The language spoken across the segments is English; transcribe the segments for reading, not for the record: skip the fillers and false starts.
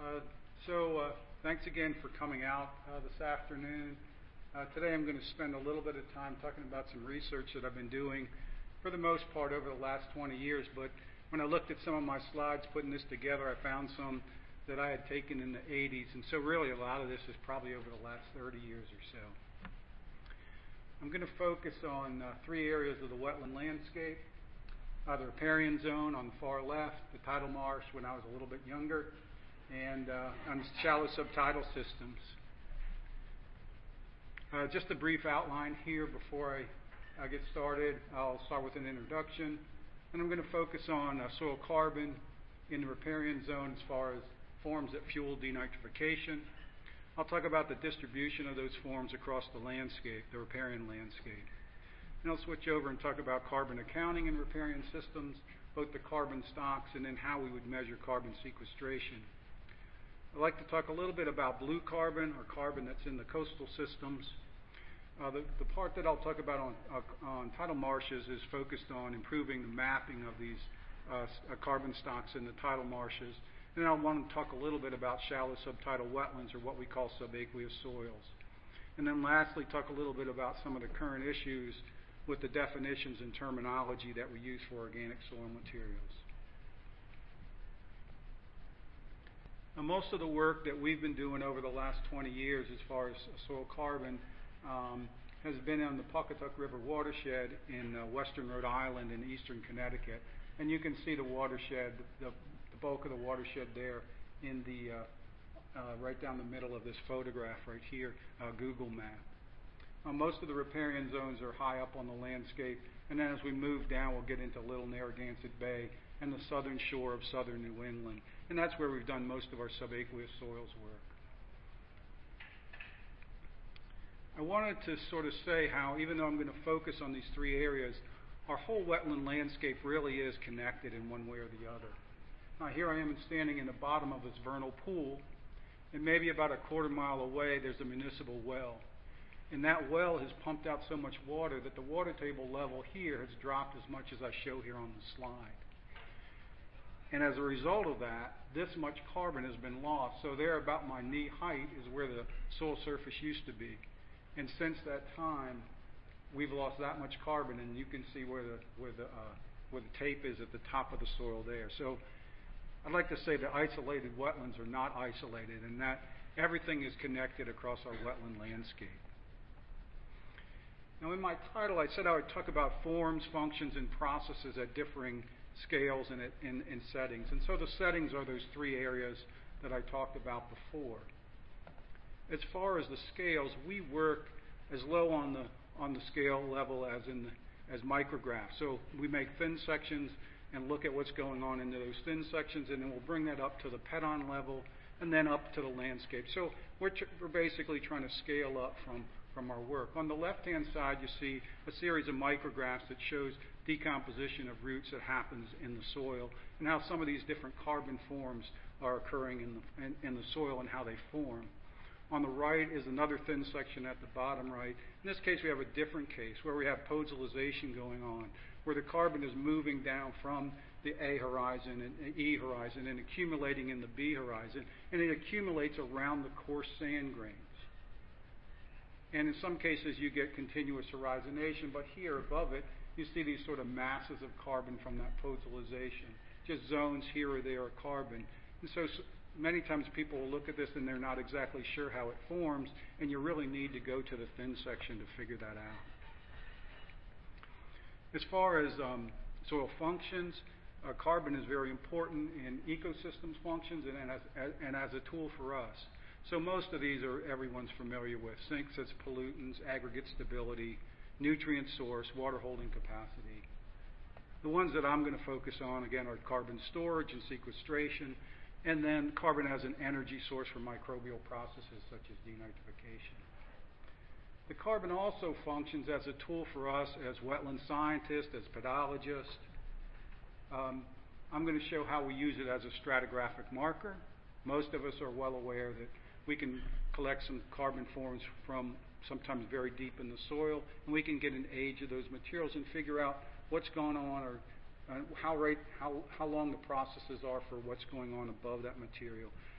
Uh, Thanks again for coming out this afternoon. Today I'm going to spend a little bit of time talking about some research that I've been doing for the most part over the last 20 years, but when I looked at some of my slides putting this together, I found some that I had taken in the 80s, and so really a lot of this is probably over the last 30 years or so. I'm going to focus on three areas of the wetland landscape. The riparian zone on the far left, the tidal marsh when I was a little bit younger, and on shallow subtidal systems. Just a brief outline here before I get started. I'll start with an introduction, and I'm going to focus on soil carbon in the riparian zone as far as forms that fuel denitrification. I'll talk about the distribution of those forms across the landscape, the riparian landscape. And I'll switch over and talk about carbon accounting in riparian systems, both the carbon stocks and then how we would measure carbon sequestration. I'd like to talk a little bit about blue carbon, or carbon that's in the coastal systems. The part that I'll talk about on tidal marshes is focused on improving the mapping of these carbon stocks in the tidal marshes. And then I want to talk a little bit about shallow subtidal wetlands, or what we call subaqueous soils. And then lastly, talk a little bit about some of the current issues with the definitions and terminology that we use for organic soil materials. Now, most of the work that we've been doing over the last 20 years as far as soil carbon has been on the Pawcatuck River watershed in western Rhode Island and eastern Connecticut. And you can see the watershed, the bulk of the watershed there in the right down the middle of this photograph right here, Google map. Most of the riparian zones are high up on the landscape, and then as we move down, we'll get into Little Narragansett Bay and the southern shore of southern New England. And that's where we've done most of our subaqueous soils work. I wanted to sort of say how, even though I'm going to focus on these three areas, our whole wetland landscape really is connected in one way or the other. Now, here I am standing in the bottom of this vernal pool, and maybe about a quarter mile away, there's a municipal well. And that well has pumped out so much water that the water table level here has dropped as much as I show here on the slide. And as a result of that, this much carbon has been lost. So there, about my knee height, is where the soil surface used to be. And since that time, we've lost that much carbon, and you can see where the tape is at the top of the soil there. So I'd like to say that isolated wetlands are not isolated, and that everything is connected across our wetland landscape. Now, in my title, I said I would talk about forms, functions, and processes at differing scales and in settings. And so the settings are those three areas that I talked about before. As far as the scales, we work as low on the scale level as micrographs. So we make thin sections and look at what's going on in those thin sections, and then we'll bring that up to the peton level and then up to the landscape. So we're basically trying to scale up from our work. On the left-hand side, you see a series of micrographs that shows decomposition of roots that happens in the soil, and how some of these different carbon forms are occurring in the soil and how they form. On the right is another thin section at the bottom right. In this case, we have a different case where we have podalization going on, where the carbon is moving down from the A horizon and E horizon and accumulating in the B horizon, and it accumulates around the coarse sand grains. And in some cases, you get continuous horizonation, but here above it, you see these sort of masses of carbon from that podalization, just zones here or there of carbon. And so many times people will look at this and they're not exactly sure how it forms, and you really need to go to the thin section to figure that out. As far as soil functions, carbon is very important in ecosystems functions and as a tool for us. So most of these are everyone's familiar with: sinks as pollutants, aggregate stability, nutrient source, water holding capacity. The ones that I'm going to focus on, again, are carbon storage and sequestration, and then carbon as an energy source for microbial processes such as denitrification. The carbon also functions as a tool for us as wetland scientists, as pedologists. I'm going to show how we use it as a stratigraphic marker. Most of us are well aware that we can collect some carbon forms from sometimes very deep in the soil, and we can get an age of those materials and figure out what's going on, or how long the processes are for what's going on above that material.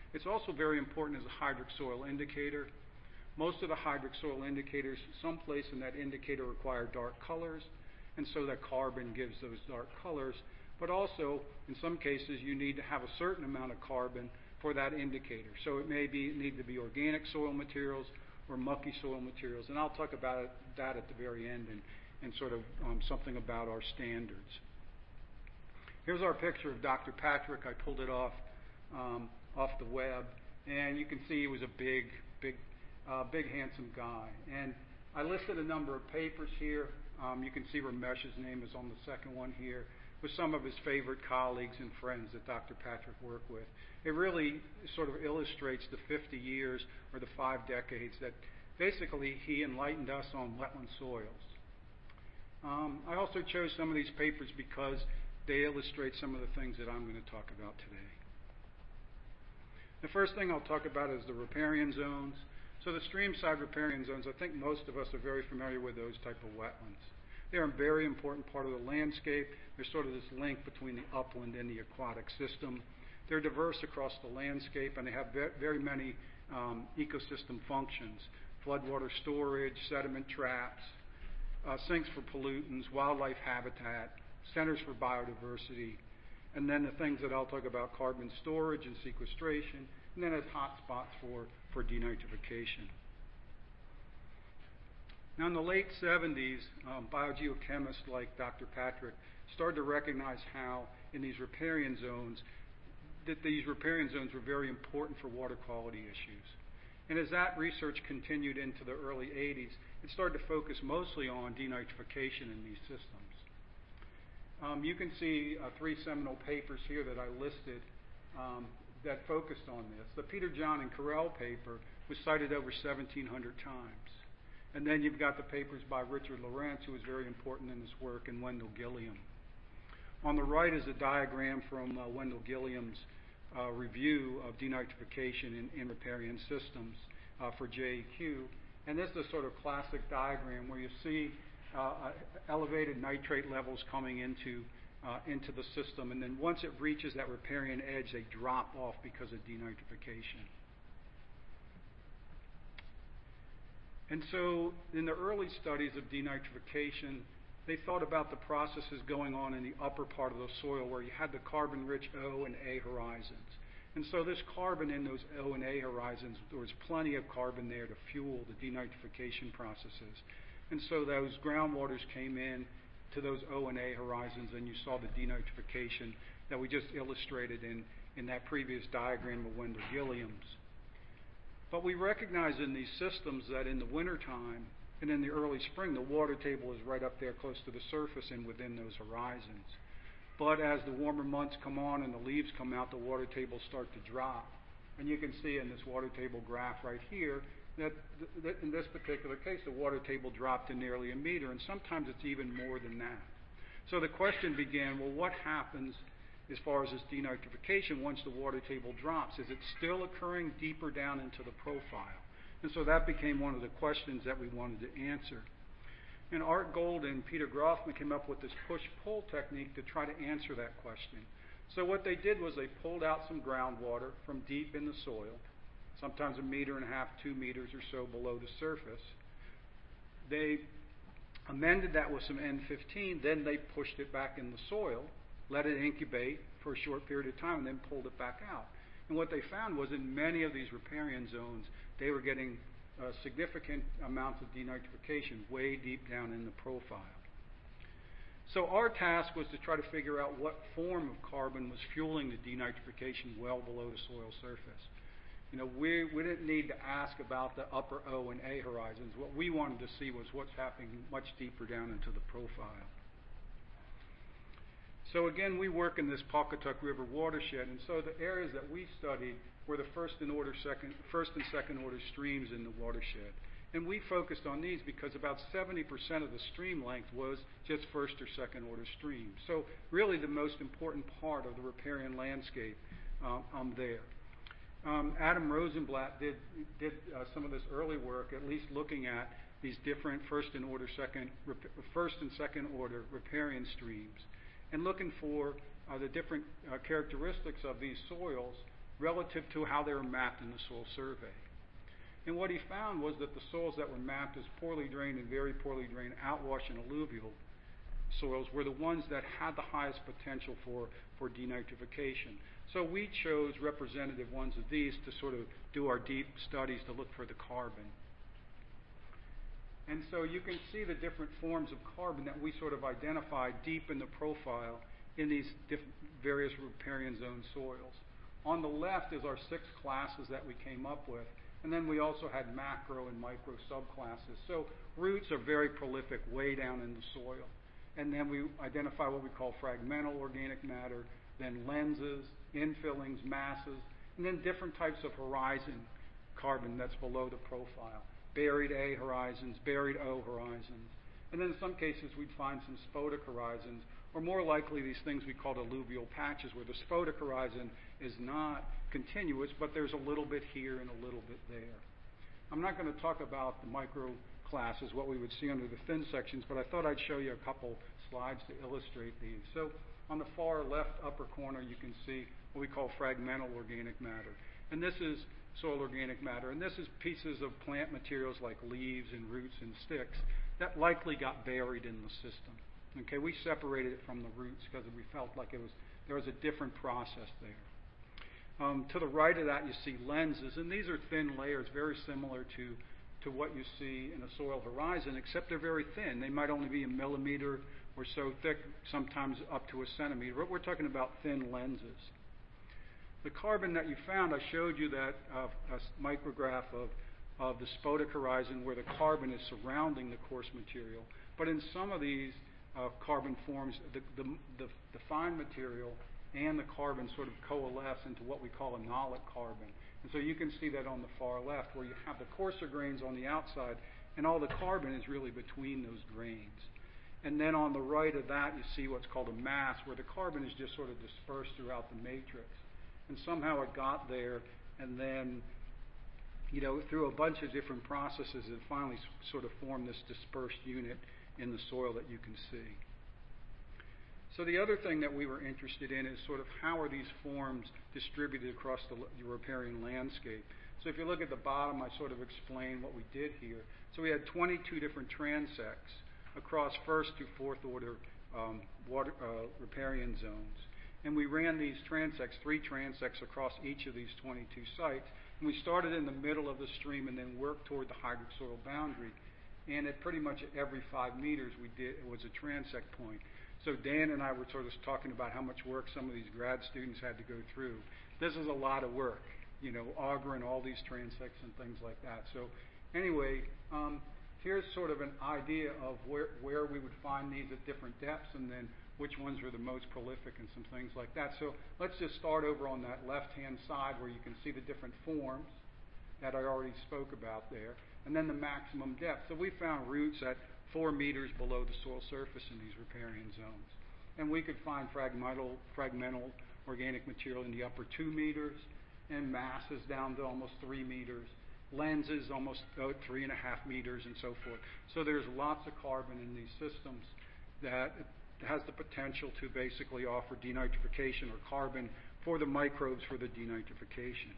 It's also very important as a hydric soil indicator. Most of the hydric soil indicators, someplace in that indicator require dark colors, and so that carbon gives those dark colors. But also, in some cases, you need to have a certain amount of carbon for that indicator. So it may need to be organic soil materials or mucky soil materials. And I'll talk about that at the very end and sort of something about our standards. Here's our picture of Dr. Patrick. I pulled it off the web. And you can see he was a big, handsome guy. And I listed a number of papers here. You can see Ramesh's name is on the second one here, with some of his favorite colleagues and friends that Dr. Patrick worked with. It really sort of illustrates the 50 years or the 5 decades that basically he enlightened us on wetland soils. I also chose some of these papers because they illustrate some of the things that I'm going to talk about today. The first thing I'll talk about is the riparian zones. So the streamside riparian zones, I think most of us are very familiar with those type of wetlands. They're a very important part of the landscape. They're sort of this link between the upland and the aquatic system. They're diverse across the landscape, and they have very many ecosystem functions: floodwater storage, sediment traps, sinks for pollutants, wildlife habitat, centers for biodiversity, and then the things that I'll talk about: carbon storage and sequestration, and then as hotspots for denitrification. Now, in the late 70s, biogeochemists like Dr. Patrick started to recognize how in these riparian zones, that these riparian zones were very important for water quality issues. And as that research continued into the early 80s, it started to focus mostly on denitrification in these systems. You can see 3 seminal papers here that I listed that focused on this. The Peter John and Carell paper was cited over 1,700 times. And then you've got the papers by Richard Lawrence, who was very important in this work, and Wendell Gilliam. On the right is a diagram from Wendell Gilliam's review of denitrification in riparian systems for JEQ. And this is a sort of classic diagram where you see elevated nitrate levels coming into the system, and then once it reaches that riparian edge, they drop off because of denitrification. And so in the early studies of denitrification, they thought about the processes going on in the upper part of the soil where you had the carbon-rich O and A horizons. And so this carbon in those O and A horizons, there was plenty of carbon there to fuel the denitrification processes. And so those groundwaters came in to those O and A horizons, and you saw the denitrification that we just illustrated in that previous diagram of Wendell Gilliam's. But we recognize in these systems that in the wintertime and in the early spring, the water table is right up there close to the surface and within those horizons. But as the warmer months come on and the leaves come out, the water tables start to drop. And you can see in this water table graph right here that in this particular case, the water table dropped to nearly 1 meter, and sometimes it's even more than that. So the question began, well, what happens as far as this denitrification once the water table drops? Is it still occurring deeper down into the profile? And so that became one of the questions that we wanted to answer. And Art Golden and Peter Grothman came up with this push-pull technique to try to answer that question. So what they did was they pulled out some groundwater from deep in the soil, sometimes 1.5 meters, 2 meters or so below the surface. They amended that with some N15, then they pushed it back in the soil, let it incubate for a short period of time, and then pulled it back out. And what they found was in many of these riparian zones, they were getting significant amounts of denitrification way deep down in the profile. So our task was to try to figure out what form of carbon was fueling the denitrification well below the soil surface. You know, we didn't need to ask about the upper O and A horizons. What we wanted to see was what's happening much deeper down into the profile. So again, we work in this Pawcatuck River watershed, and so the areas that we studied were the first and second order streams in the watershed. And we focused on these because about 70% of the stream length was just first or second order streams. So really the most important part of the riparian landscape there. Adam Rosenblatt did some of this early work, at least looking at these different first and second order riparian streams, and looking for the different characteristics of these soils relative to how they were mapped in the soil survey. And what he found was that the soils that were mapped as poorly drained and very poorly drained outwash and alluvial soils were the ones that had the highest potential for denitrification. So we chose representative ones of these to sort of do our deep studies to look for the carbon. And so you can see the different forms of carbon that we sort of identified deep in the profile in these various riparian zone soils. On the left is our 6 classes that we came up with, and then we also had macro and micro subclasses. So roots are very prolific way down in the soil. And then we identify what we call fragmental organic matter, then lenses, infillings, masses, and then different types of horizon carbon that's below the profile. Buried A horizons, buried O horizons. And then in some cases we'd find some spodec horizons, or more likely these things we called alluvial patches, where the spodec horizon is not continuous, but there's a little bit here and a little bit there. I'm not going to talk about the micro classes, what we would see under the thin sections, but I thought I'd show you a couple slides to illustrate these. So on the far left upper corner you can see what we call fragmental organic matter. And this is soil organic matter, and this is pieces of plant materials like leaves and roots and sticks that likely got buried in the system. Okay, we separated it from the roots because we felt like there was a different process there. To the right of that you see lenses, and these are thin layers very similar to what you see in a soil horizon, except they're very thin. They might only be a millimeter or so thick, sometimes up to a centimeter, but we're talking about thin lenses. The carbon that you found, I showed you that a micrograph of the spodec horizon where the carbon is surrounding the coarse material, but in some of these carbon forms, the fine material and the carbon sort of coalesce into what we call a nolic carbon. And so you can see that on the far left where you have the coarser grains on the outside and all the carbon is really between those grains. And then on the right of that you see what's called a mass where the carbon is just sort of dispersed throughout the matrix. And somehow it got there, and then, through a bunch of different processes it finally sort of formed this dispersed unit in the soil that you can see. So the other thing that we were interested in is sort of how are these forms distributed across the riparian landscape. So if you look at the bottom, I sort of explain what we did here. So we had 22 different transects across first to fourth order riparian zones. And we ran these transects, 3 transects across each of these 22 sites. And we started in the middle of the stream and then worked toward the hydric soil boundary. And at pretty much every 5 meters it was a transect point. So Dan and I were sort of talking about how much work some of these grad students had to go through. This is a lot of work, augering all these transects and things like that. So anyway, here's sort of an idea of where we would find these at different depths and then which ones were the most prolific and some things like that. So let's just start over on that left-hand side where you can see the different forms that I already spoke about there, and then the maximum depth. So we found roots at 4 meters below the soil surface in these riparian zones. And we could find fragmental organic material in the upper 2 meters, and masses down to almost 3 meters, lenses almost 3.5 meters, and so forth. So there's lots of carbon in these systems that has the potential to basically offer denitrification or carbon for the microbes for the denitrification.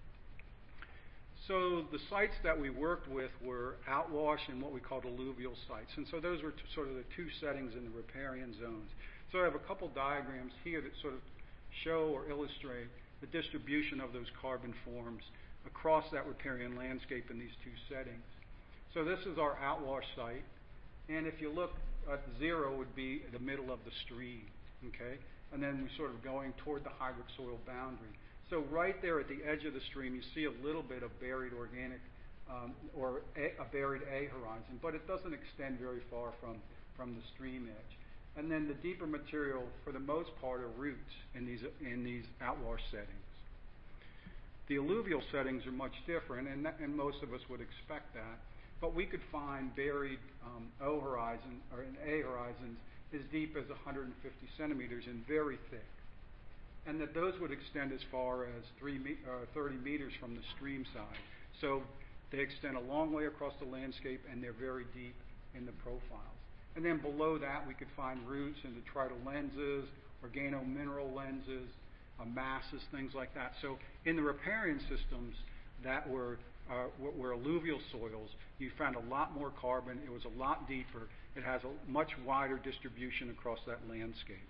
So the sites that we worked with were outwash and what we called alluvial sites. And so those were sort of the 2 settings in the riparian zones. So I have a couple diagrams here that sort of show or illustrate the distribution of those carbon forms across that riparian landscape in these 2 settings. So this is our outwash site. And if you look at 0 would be the middle of the stream, okay? And then we're sort of going toward the hydric soil boundary. So right there at the edge of the stream, you see a little bit of buried organic or a buried A horizon, but it doesn't extend very far from the stream edge. And then the deeper material, for the most part, are roots in these outwash settings. The alluvial settings are much different, and most of us would expect that. But we could find buried O horizon or in A horizons as deep as 150 centimeters and very thick. And that those would extend as far as 30 meters from the stream side. So they extend a long way across the landscape, and they're very deep in the profiles. And then below that, we could find roots in detrital lenses, organomineral lenses, masses, things like that. So in the riparian systems that were alluvial soils, you found a lot more carbon. It was a lot deeper. It has a much wider distribution across that landscape.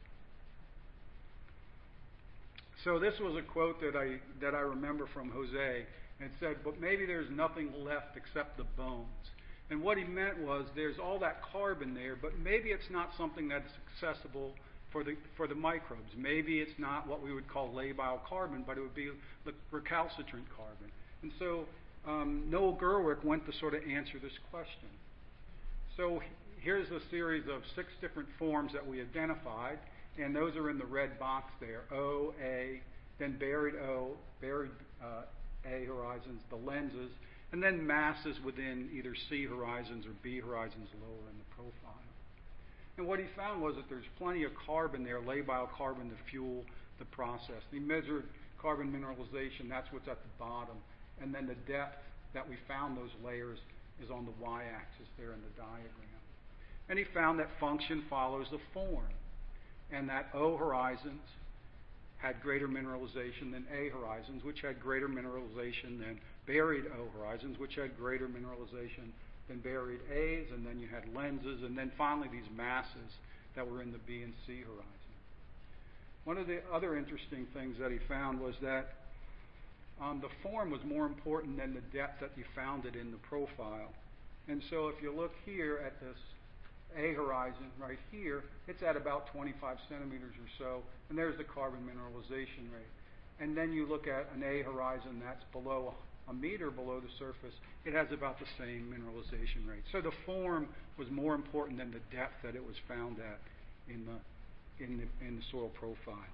So this was a quote that I remember from Jose, and it said, "But maybe there's nothing left except the bones." And what he meant was there's all that carbon there, but maybe it's not something that's accessible for the microbes. Maybe it's not what we would call labile carbon, but it would be recalcitrant carbon. And so Noel Gerwick went to sort of answer this question. So here's a series of 6 different forms that we identified, and those are in the red box there: O, A, then buried O, buried A horizons, the lenses, and then masses within either C horizons or B horizons lower in the profile. And what he found was that there's plenty of carbon there, labile carbon, to fuel the process. He measured carbon mineralization, that's what's at the bottom, and then the depth that we found those layers is on the y-axis there in the diagram. And he found that function follows the form, and that O horizons had greater mineralization than A horizons, which had greater mineralization than buried O horizons, which had greater mineralization than buried A's, and then you had lenses, and then finally these masses that were in the B and C horizon. One of the other interesting things that he found was that the form was more important than the depth that you found it in the profile. And so if you look here at this A horizon right here, it's at about 25 centimeters or so, and there's the carbon mineralization rate. And then you look at an A horizon that's below a meter below the surface, it has about the same mineralization rate. So the form was more important than the depth that it was found at in the soil profile.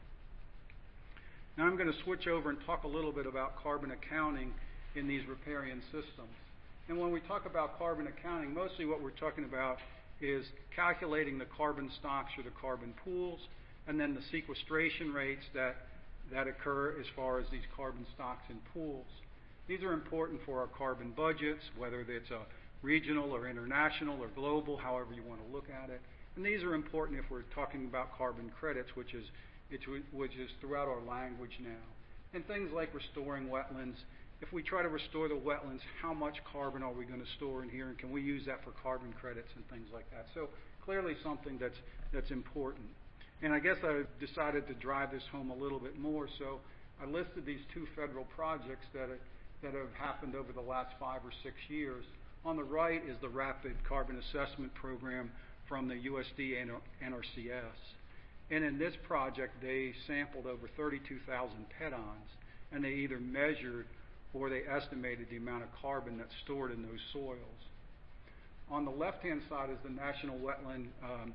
Now I'm going to switch over and talk a little bit about carbon accounting in these riparian systems. And when we talk about carbon accounting, mostly what we're talking about is calculating the carbon stocks or the carbon pools, and then the sequestration rates that occur as far as these carbon stocks and pools. These are important for our carbon budgets, whether it's a regional or international or global, however you want to look at it. And these are important if we're talking about carbon credits, which is throughout our language now. And things like restoring wetlands. If we try to restore the wetlands, how much carbon are we going to store in here, and can we use that for carbon credits and things like that? So clearly something that's important. And I guess I decided to drive this home a little bit more, so I listed these 2 federal projects that have happened over the last 5 or 6 years. On the right is the Rapid Carbon Assessment Program from the USD NRCS. And in this project, they sampled over 32,000 pedons, and they either measured or they estimated the amount of carbon that's stored in those soils. On the left-hand side is the National Wetland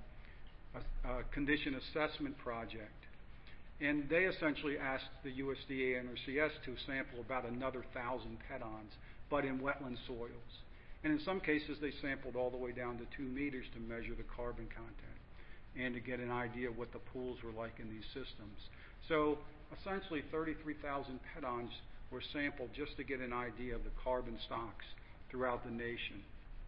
Condition Assessment Project. And they essentially asked the USDA NRCS to sample about another 1,000 pedons, but in wetland soils. And in some cases, they sampled all the way down to 2 meters to measure the carbon content and to get an idea of what the pools were like in these systems. So essentially 33,000 pedons were sampled just to get an idea of the carbon stocks throughout the nation.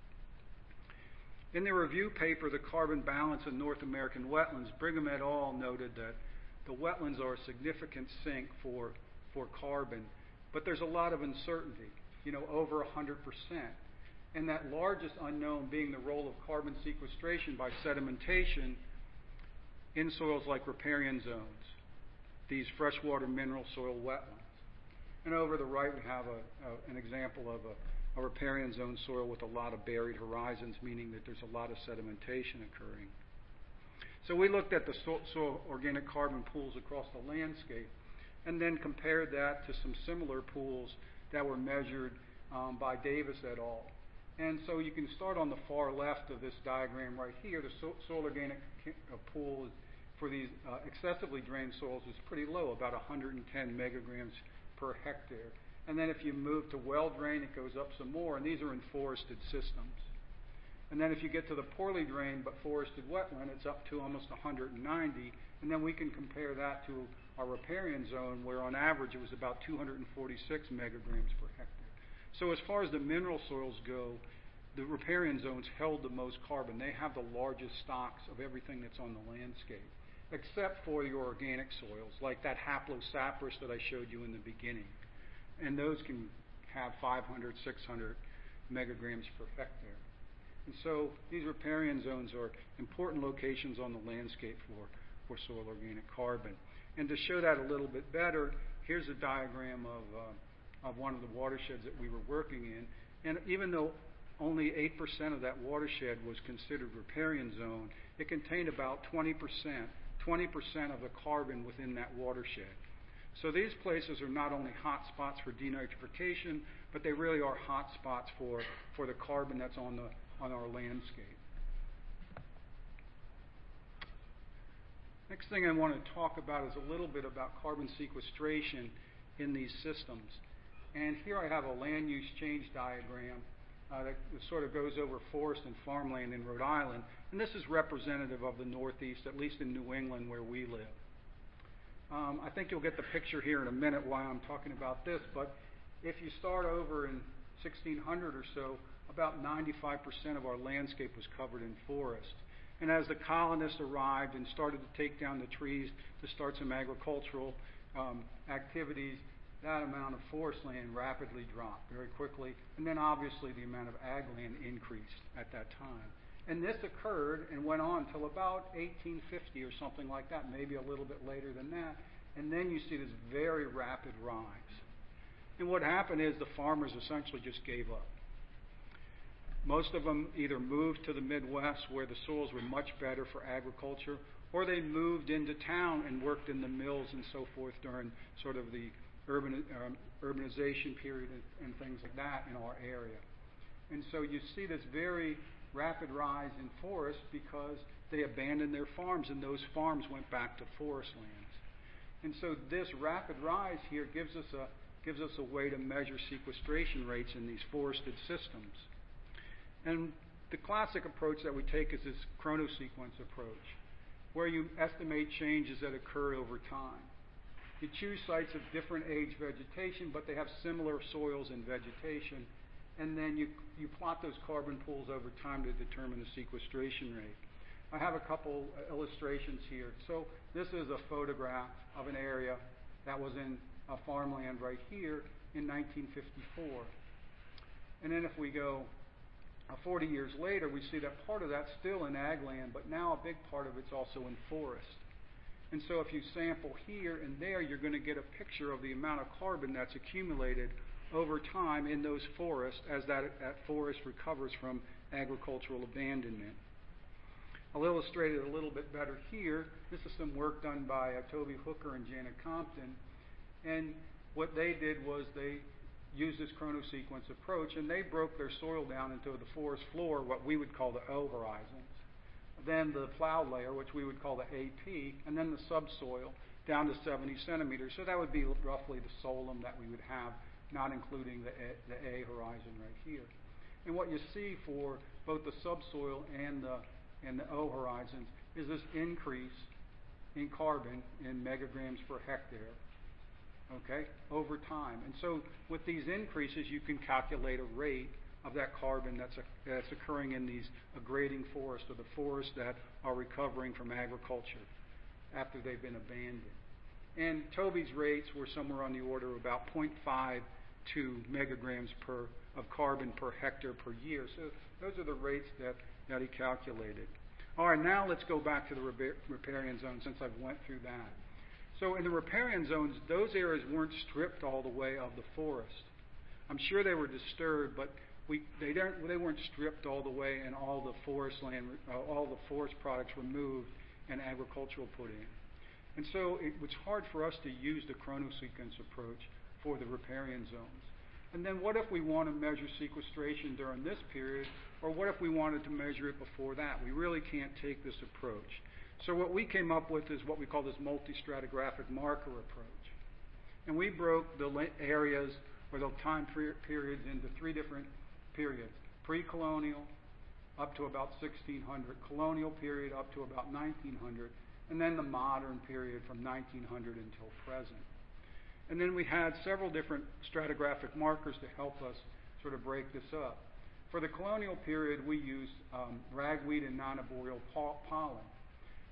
In the review paper, The Carbon Balance in North American Wetlands, Brigham et al. Noted that the wetlands are a significant sink for carbon, but there's a lot of uncertainty, over 100%. And that largest unknown being the role of carbon sequestration by sedimentation in soils like riparian zones, these freshwater mineral soil wetlands. And over the right we have an example of a riparian zone soil with a lot of buried horizons, meaning that there's a lot of sedimentation occurring. So we looked at the soil organic carbon pools across the landscape and then compared that to some similar pools that were measured by Davis et al. And so you can start on the far left of this diagram right here. The soil organic pool for these excessively drained soils is pretty low, about 110 megagrams per hectare. And then if you move to well drained, it goes up some more, and these are in forested systems. And then if you get to the poorly drained but forested wetland, it's up to almost 190, and then we can compare that to our riparian zone, where on average it was about 246 megagrams per hectare. So as far as the mineral soils go, the riparian zones held the most carbon. They have the largest stocks of everything that's on the landscape. except for your organic soils, like that Haplosaprus that I showed you in the beginning. And those can have 500, 600 megagrams per hectare. And so these riparian zones are important locations on the landscape for soil organic carbon. And to show that a little bit better, here's a diagram of one of the watersheds that we were working in. And even though only 8% of that watershed was considered riparian zone, it contained about 20% of the carbon within that watershed. So these places are not only hot spots for denitrification, but they really are hot spots for the carbon that's on our landscape. Next thing I want to talk about is a little bit about carbon sequestration in these systems. And here I have a land use change diagram that sort of goes over forest and farmland in Rhode Island. And this is representative of the Northeast, at least in New England where we live. I think you'll get the picture here in a minute why I'm talking about this, but if you start over in 1600 or so, about 95% of our landscape was covered in forest. And as the colonists arrived and started to take down the trees to start some agricultural activities, that amount of forest land rapidly dropped very quickly. And then obviously the amount of ag land increased at that time. And this occurred and went on till about 1850 or something like that, maybe a little bit later than that. And then you see this very rapid rise. And what happened is the farmers essentially just gave up. Most of them either moved to the Midwest where the soils were much better for agriculture, or they moved into town and worked in the mills and so forth during sort of the urbanization period and things like that in our area. And so you see this very rapid rise in forest because they abandoned their farms and those farms went back to forest lands. And so this rapid rise here gives us a way to measure sequestration rates in these forested systems. And the classic approach that we take is this chronosequence approach, where you estimate changes that occur over time. You choose sites of different age vegetation, but they have similar soils and vegetation, and then you plot those carbon pools over time to determine the sequestration rate. I have a couple illustrations here. So this is a photograph of an area that was in a farmland right here in 1954. And then if we go 40 years later, we see that part of that's still in ag land, but now a big part of it's also in forest. And so if you sample here and there, you're going to get a picture of the amount of carbon that's accumulated over time in those forests as that forest recovers from agricultural abandonment. I'll illustrate it a little bit better here. This is some work done by Toby Hooker and Janet Compton. And what they did was they used this chronosequence approach, and they broke their soil down into the forest floor, what we would call the O horizons, then the plow layer, which we would call the AP, and then the subsoil down to 70 centimeters. So that would be roughly the solum that we would have, not including the A horizon right here. And what you see for both the subsoil and the O horizons is this increase in carbon in megagrams per hectare, okay, over time. And so with these increases, you can calculate a rate of that carbon that's occurring in these grading forests, or the forests that are recovering from agriculture after they've been abandoned. And Toby's rates were somewhere on the order of about 0.52 megagrams of carbon per hectare per year. So those are the rates that he calculated. All right, now let's go back to the riparian zone since I've went through that. So in the riparian zones, those areas weren't stripped all the way of the forest. I'm sure they were disturbed, but they weren't stripped all the way and all the forest products removed and agricultural put in. And so it was hard for us to use the chronosequence approach for the riparian zones. And then what if we want to measure sequestration during this period, or what if we wanted to measure it before that? We really can't take this approach. So what we came up with is what we call this multi-stratigraphic marker approach. And we broke the areas or the time periods into three different periods: pre-colonial up to about 1600, colonial period up to about 1900, and then the modern period from 1900 until present. And then we had several different stratigraphic markers to help us sort of break this up. For the colonial period, we used ragweed and non-arboreal pollen.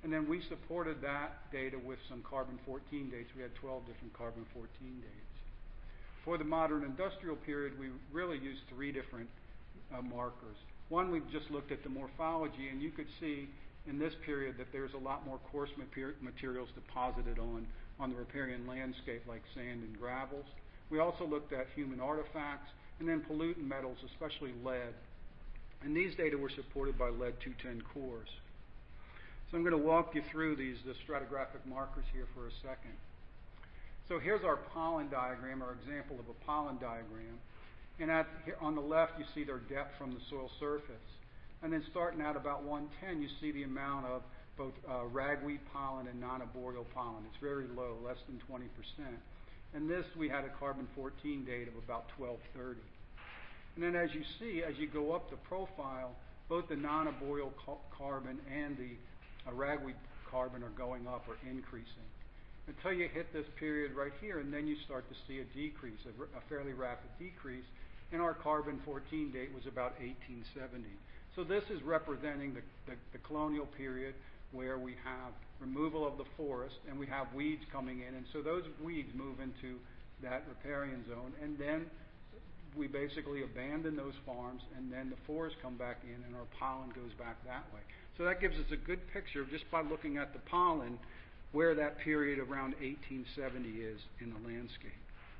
And then we supported that data with some carbon-14 dates. We had 12 different carbon-14 dates. For the modern industrial period, we really used 3 different markers. One, we just looked at the morphology, and you could see in this period that there's a lot more coarse materials deposited on the riparian landscape, like sand and gravels. We also looked at human artifacts, and then pollutant metals, especially lead. And these data were supported by lead-210 cores. So I'm going to walk you through the stratigraphic markers here for a second. So here's our pollen diagram, our example of a pollen diagram. And here on the left, you see their depth from the soil surface. And then starting out about 110, you see the amount of both ragweed pollen and non-arboreal pollen. It's very low, less than 20%. And this, we had a carbon-14 date of about 1230. And then as you see, as you go up the profile, both the non-arboreal carbon and the ragweed carbon are going up or increasing until you hit this period right here, and then you start to see a decrease, a fairly rapid decrease, and our carbon-14 date was about 1870. So this is representing the colonial period where we have removal of the forest and we have weeds coming in, and so those weeds move into that riparian zone, and then we basically abandon those farms, and then the forests come back in and our pollen goes back that way. So that gives us a good picture just by looking at the pollen where that period around 1870 is in the landscape.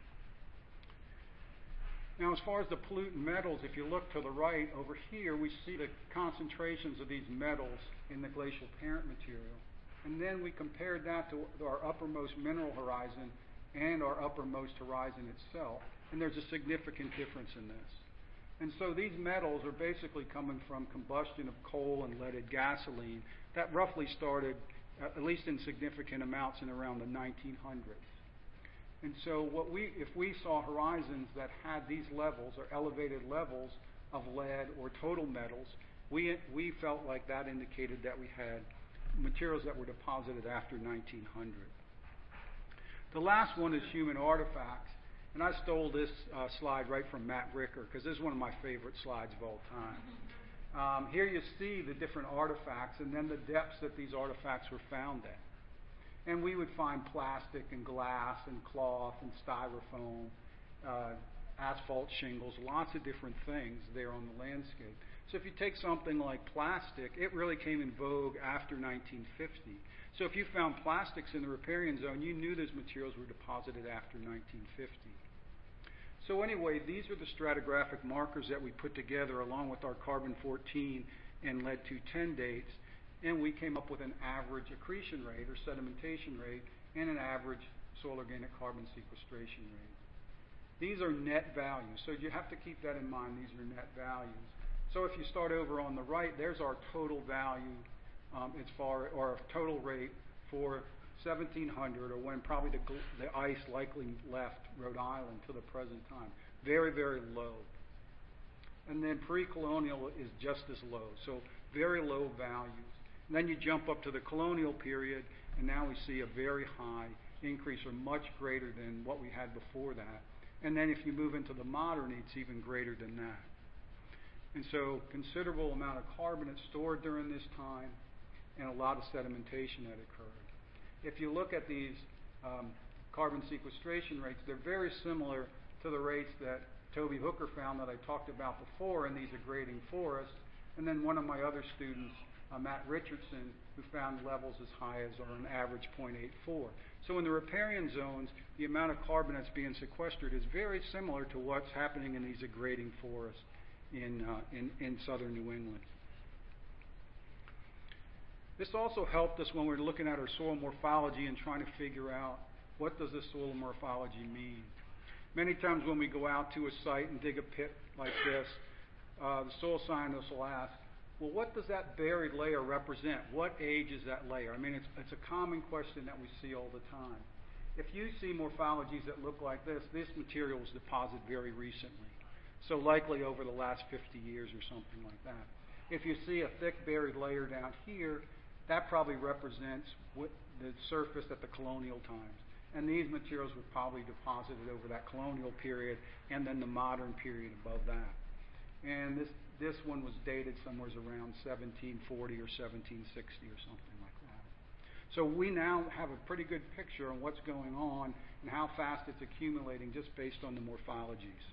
Now, as far as the pollutant metals, if you look to the right over here, we see the concentrations of these metals in the glacial parent material. And then we compared that to our uppermost mineral horizon and our uppermost horizon itself. And there's a significant difference in this. And so these metals are basically coming from combustion of coal and leaded gasoline that roughly started, at least in significant amounts, in around the 1900s. And so if we saw horizons that had these levels or elevated levels of lead or total metals, we felt like that indicated that we had materials that were deposited after 1900. The last one is human artifacts. And I stole this slide right from Matt Ricker, because this is one of my favorite slides of all time. Here you see the different artifacts and then the depths that these artifacts were found at. And we would find plastic and glass and cloth and styrofoam, asphalt shingles, lots of different things there on the landscape. So if you take something like plastic, it really came in vogue after 1950. So if you found plastics in the riparian zone, you knew those materials were deposited after 1950. So anyway, these are the stratigraphic markers that we put together along with our carbon-14 and lead-210 dates, and we came up with an average accretion rate or sedimentation rate and an average soil organic carbon sequestration rate. These are net values, so you have to keep that in mind. These are net values. So if you start over on the right, there's our total value or total rate for 1700, or when probably the ice likely left Rhode Island to the present time. Very, very low. And then pre-colonial is just as low, so very low values. And then you jump up to the colonial period, and now we see a very high increase, or much greater than what we had before that. And then if you move into the modern, it's even greater than that. And so considerable amount of carbonate stored during this time, and a lot of sedimentation that occurred. If you look at these carbon sequestration rates, they're very similar to the rates that Toby Hooker found that I talked about before in these degrading forests, and then one of my other students, Matt Richardson, who found levels as high as, or an average 0.84. So in the riparian zones, the amount of carbon that's being sequestered is very similar to what's happening in these degrading forests in southern New England. This also helped us when we were looking at our soil morphology and trying to figure out what does this soil morphology mean. Many times when we go out to a site and dig a pit like this, the soil scientist will ask, well, what does that buried layer represent? What age is that layer? I mean, it's a common question that we see all the time. If you see morphologies that look like this material was deposited very recently. So likely over the last 50 years or something like that. If you see a thick buried layer down here, that probably represents the surface at the colonial times. And these materials were probably deposited over that colonial period and then the modern period above that. And this one was dated somewhere around 1740 or 1760 or something like that. So we now have a pretty good picture on what's going on and how fast it's accumulating just based on the morphologies.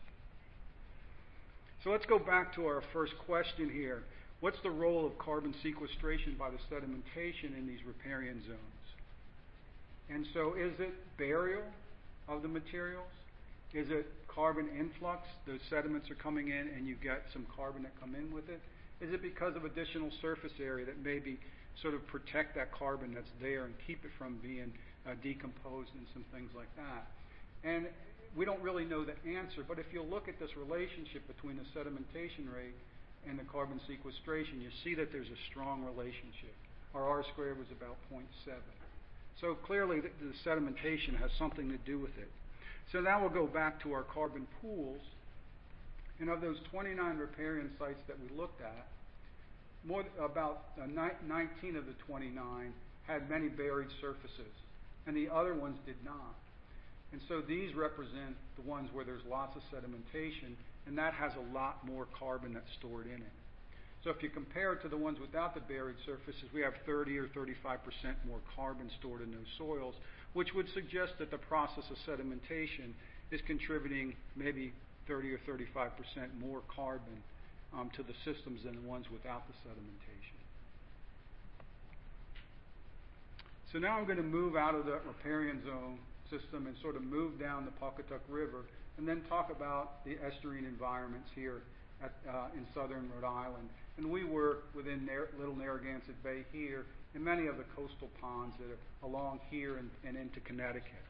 So let's go back to our first question here. What's the role of carbon sequestration by the sedimentation in these riparian zones? And so is it burial of the materials? Is it carbon influx? Those sediments are coming in and you get some carbon that come in with it? Is it because of additional surface area that maybe sort of protect that carbon that's there and keep it from being decomposed and some things like that? And we don't really know the answer, but if you look at this relationship between the sedimentation rate and the carbon sequestration, you see that there's a strong relationship. Our R squared was about 0.7. So clearly the sedimentation has something to do with it. So now we'll go back to our carbon pools. And of those 29 riparian sites that we looked at, about 19 of the 29 had many buried surfaces, and the other ones did not. And so these represent the ones where there's lots of sedimentation, and that has a lot more carbon that's stored in it. So if you compare it to the ones without the buried surfaces, we have 30 or 35% more carbon stored in those soils, which would suggest that the process of sedimentation is contributing maybe 30 or 35% more carbon to the systems than the ones without the sedimentation. So now I'm going to move out of the riparian zone system and sort of move down the Pawcatuck River and then talk about the estuarine environments here in southern Rhode Island. And we work within Little Narragansett Bay here and many of the coastal ponds that are along here and into Connecticut.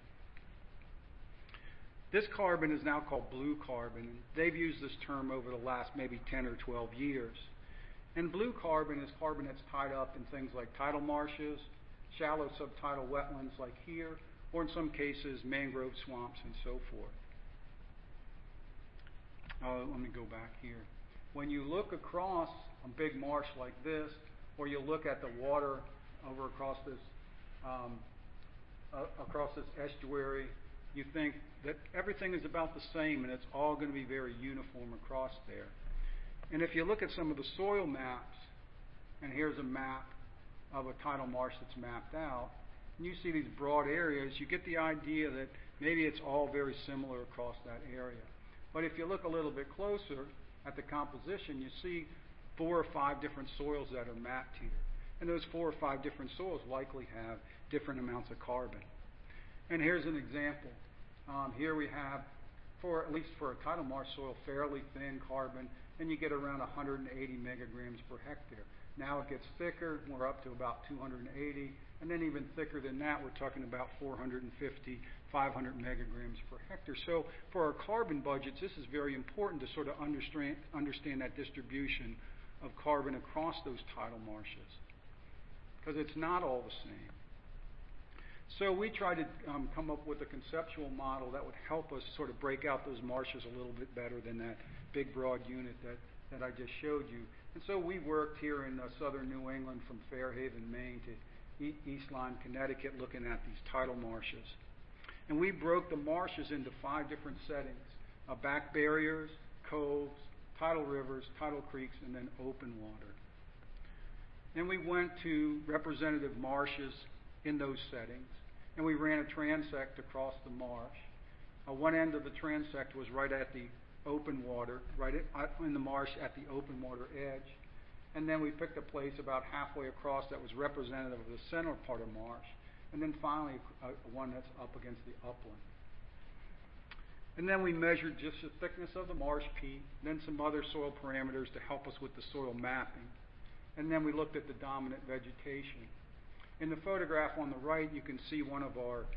This carbon is now called blue carbon. They've used this term over the last maybe 10 or 12 years. And blue carbon is carbon that's tied up in things like tidal marshes, shallow subtidal wetlands like here, or in some cases mangrove swamps and so forth. Let me go back here. When you look across a big marsh like this, or you look at the water over across this estuary, you think that everything is about the same and it's all going to be very uniform across there. And if you look at some of the soil maps, and here's a map of a tidal marsh that's mapped out, and you see these broad areas, you get the idea that maybe it's all very similar across that area. But if you look a little bit closer at the composition, you see 4 or 5 different soils that are mapped here. And those 4 or 5 different soils likely have different amounts of carbon. And here's an example. Here we have, at least for a tidal marsh soil, fairly thin carbon, and you get around 180 megagrams per hectare. Now it gets thicker, we're up to about 280, and then even thicker than that, we're talking about 450, 500 megagrams per hectare. So for our carbon budgets, this is very important to sort of understand that distribution of carbon across those tidal marshes, because it's not all the same. So we try to come up with a conceptual model that would help us sort of break out those marshes a little bit better than that big broad unit that I just showed you. And so we worked here in southern New England from Fairhaven, Maine to East Lyme, Connecticut, looking at these tidal marshes. And we broke the marshes into 5 different settings: back barriers, coves, tidal rivers, tidal creeks, and then open water. Then we went to representative marshes in those settings, and we ran a transect across the marsh. One end of the transect was right at the open water, right in the marsh at the open water edge. And then we picked a place about halfway across that was representative of the center part of marsh. And then finally, one that's up against the upland. And then we measured just the thickness of the marsh peat, then some other soil parameters to help us with the soil mapping. And then we looked at the dominant vegetation. In the photograph on the right, you can see one of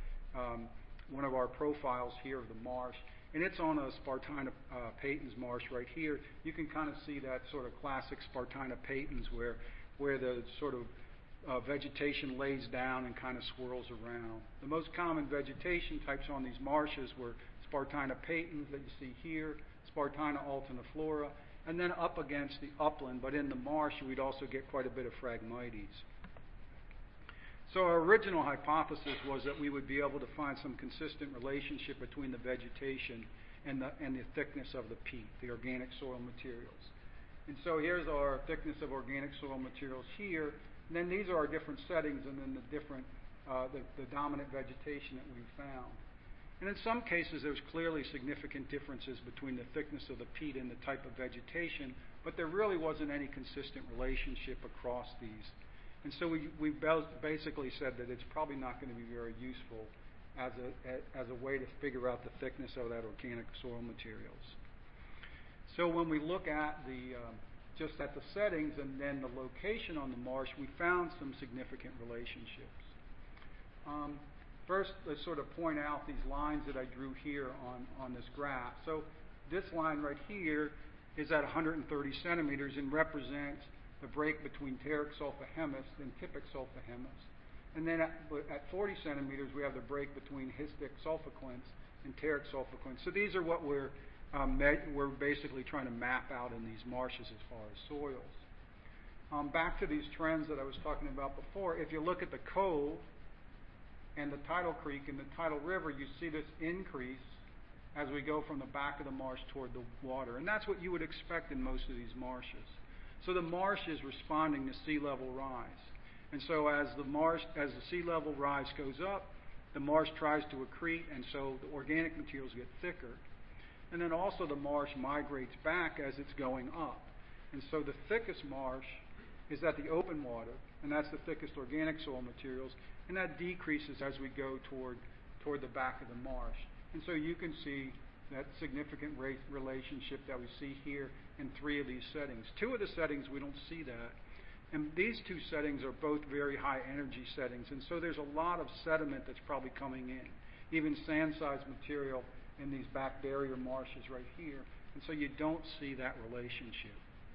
our profiles here of the marsh, and it's on a Spartina patens marsh right here. You can kind of see that sort of classic Spartina patens where the sort of vegetation lays down and kind of swirls around. The most common vegetation types on these marshes were Spartina patens that you see here, Spartina alterniflora, and then up against the upland, but in the marsh we'd also get quite a bit of Phragmites. So our original hypothesis was that we would be able to find some consistent relationship between the vegetation and the thickness of the peat, the organic soil materials. And so here's our thickness of organic soil materials here. And then these are our different settings and then the different the dominant vegetation that we've found. And in some cases, there's clearly significant differences between the thickness of the peat and the type of vegetation, but there really wasn't any consistent relationship across these. And so we basically said that it's probably not going to be very useful as a way to figure out the thickness of that organic soil materials. So when we look at just at the settings and then the location on the marsh, we found some significant relationships. First, let's sort of point out these lines that I drew here on this graph. So this line right here is at 130 centimeters and represents the break between Pteric sulfahemus and Typic sulfahemus. And then at 40 centimeters, we have the break between Histic sulfoclins and Pteric sulfoclins. So these are what we're basically trying to map out in these marshes as far as soils. Back to these trends that I was talking about before, if you look at the cove and the tidal creek and the tidal river, you see this increase as we go from the back of the marsh toward the water. And that's what you would expect in most of these marshes. So the marsh is responding to sea level rise. And so as the sea level rise goes up, the marsh tries to accrete, and so the organic materials get thicker. And then also the marsh migrates back as it's going up. And so the thickest marsh is at the open water, and that's the thickest organic soil materials, and that decreases as we go toward the back of the marsh. And so you can see that significant relationship that we see here in 3 of these settings. 2 of the settings we don't see that, and these 2 settings are both very high energy settings, and so there's a lot of sediment that's probably coming in, even sand-sized material in these back barrier marshes right here, and so you don't see that relationship.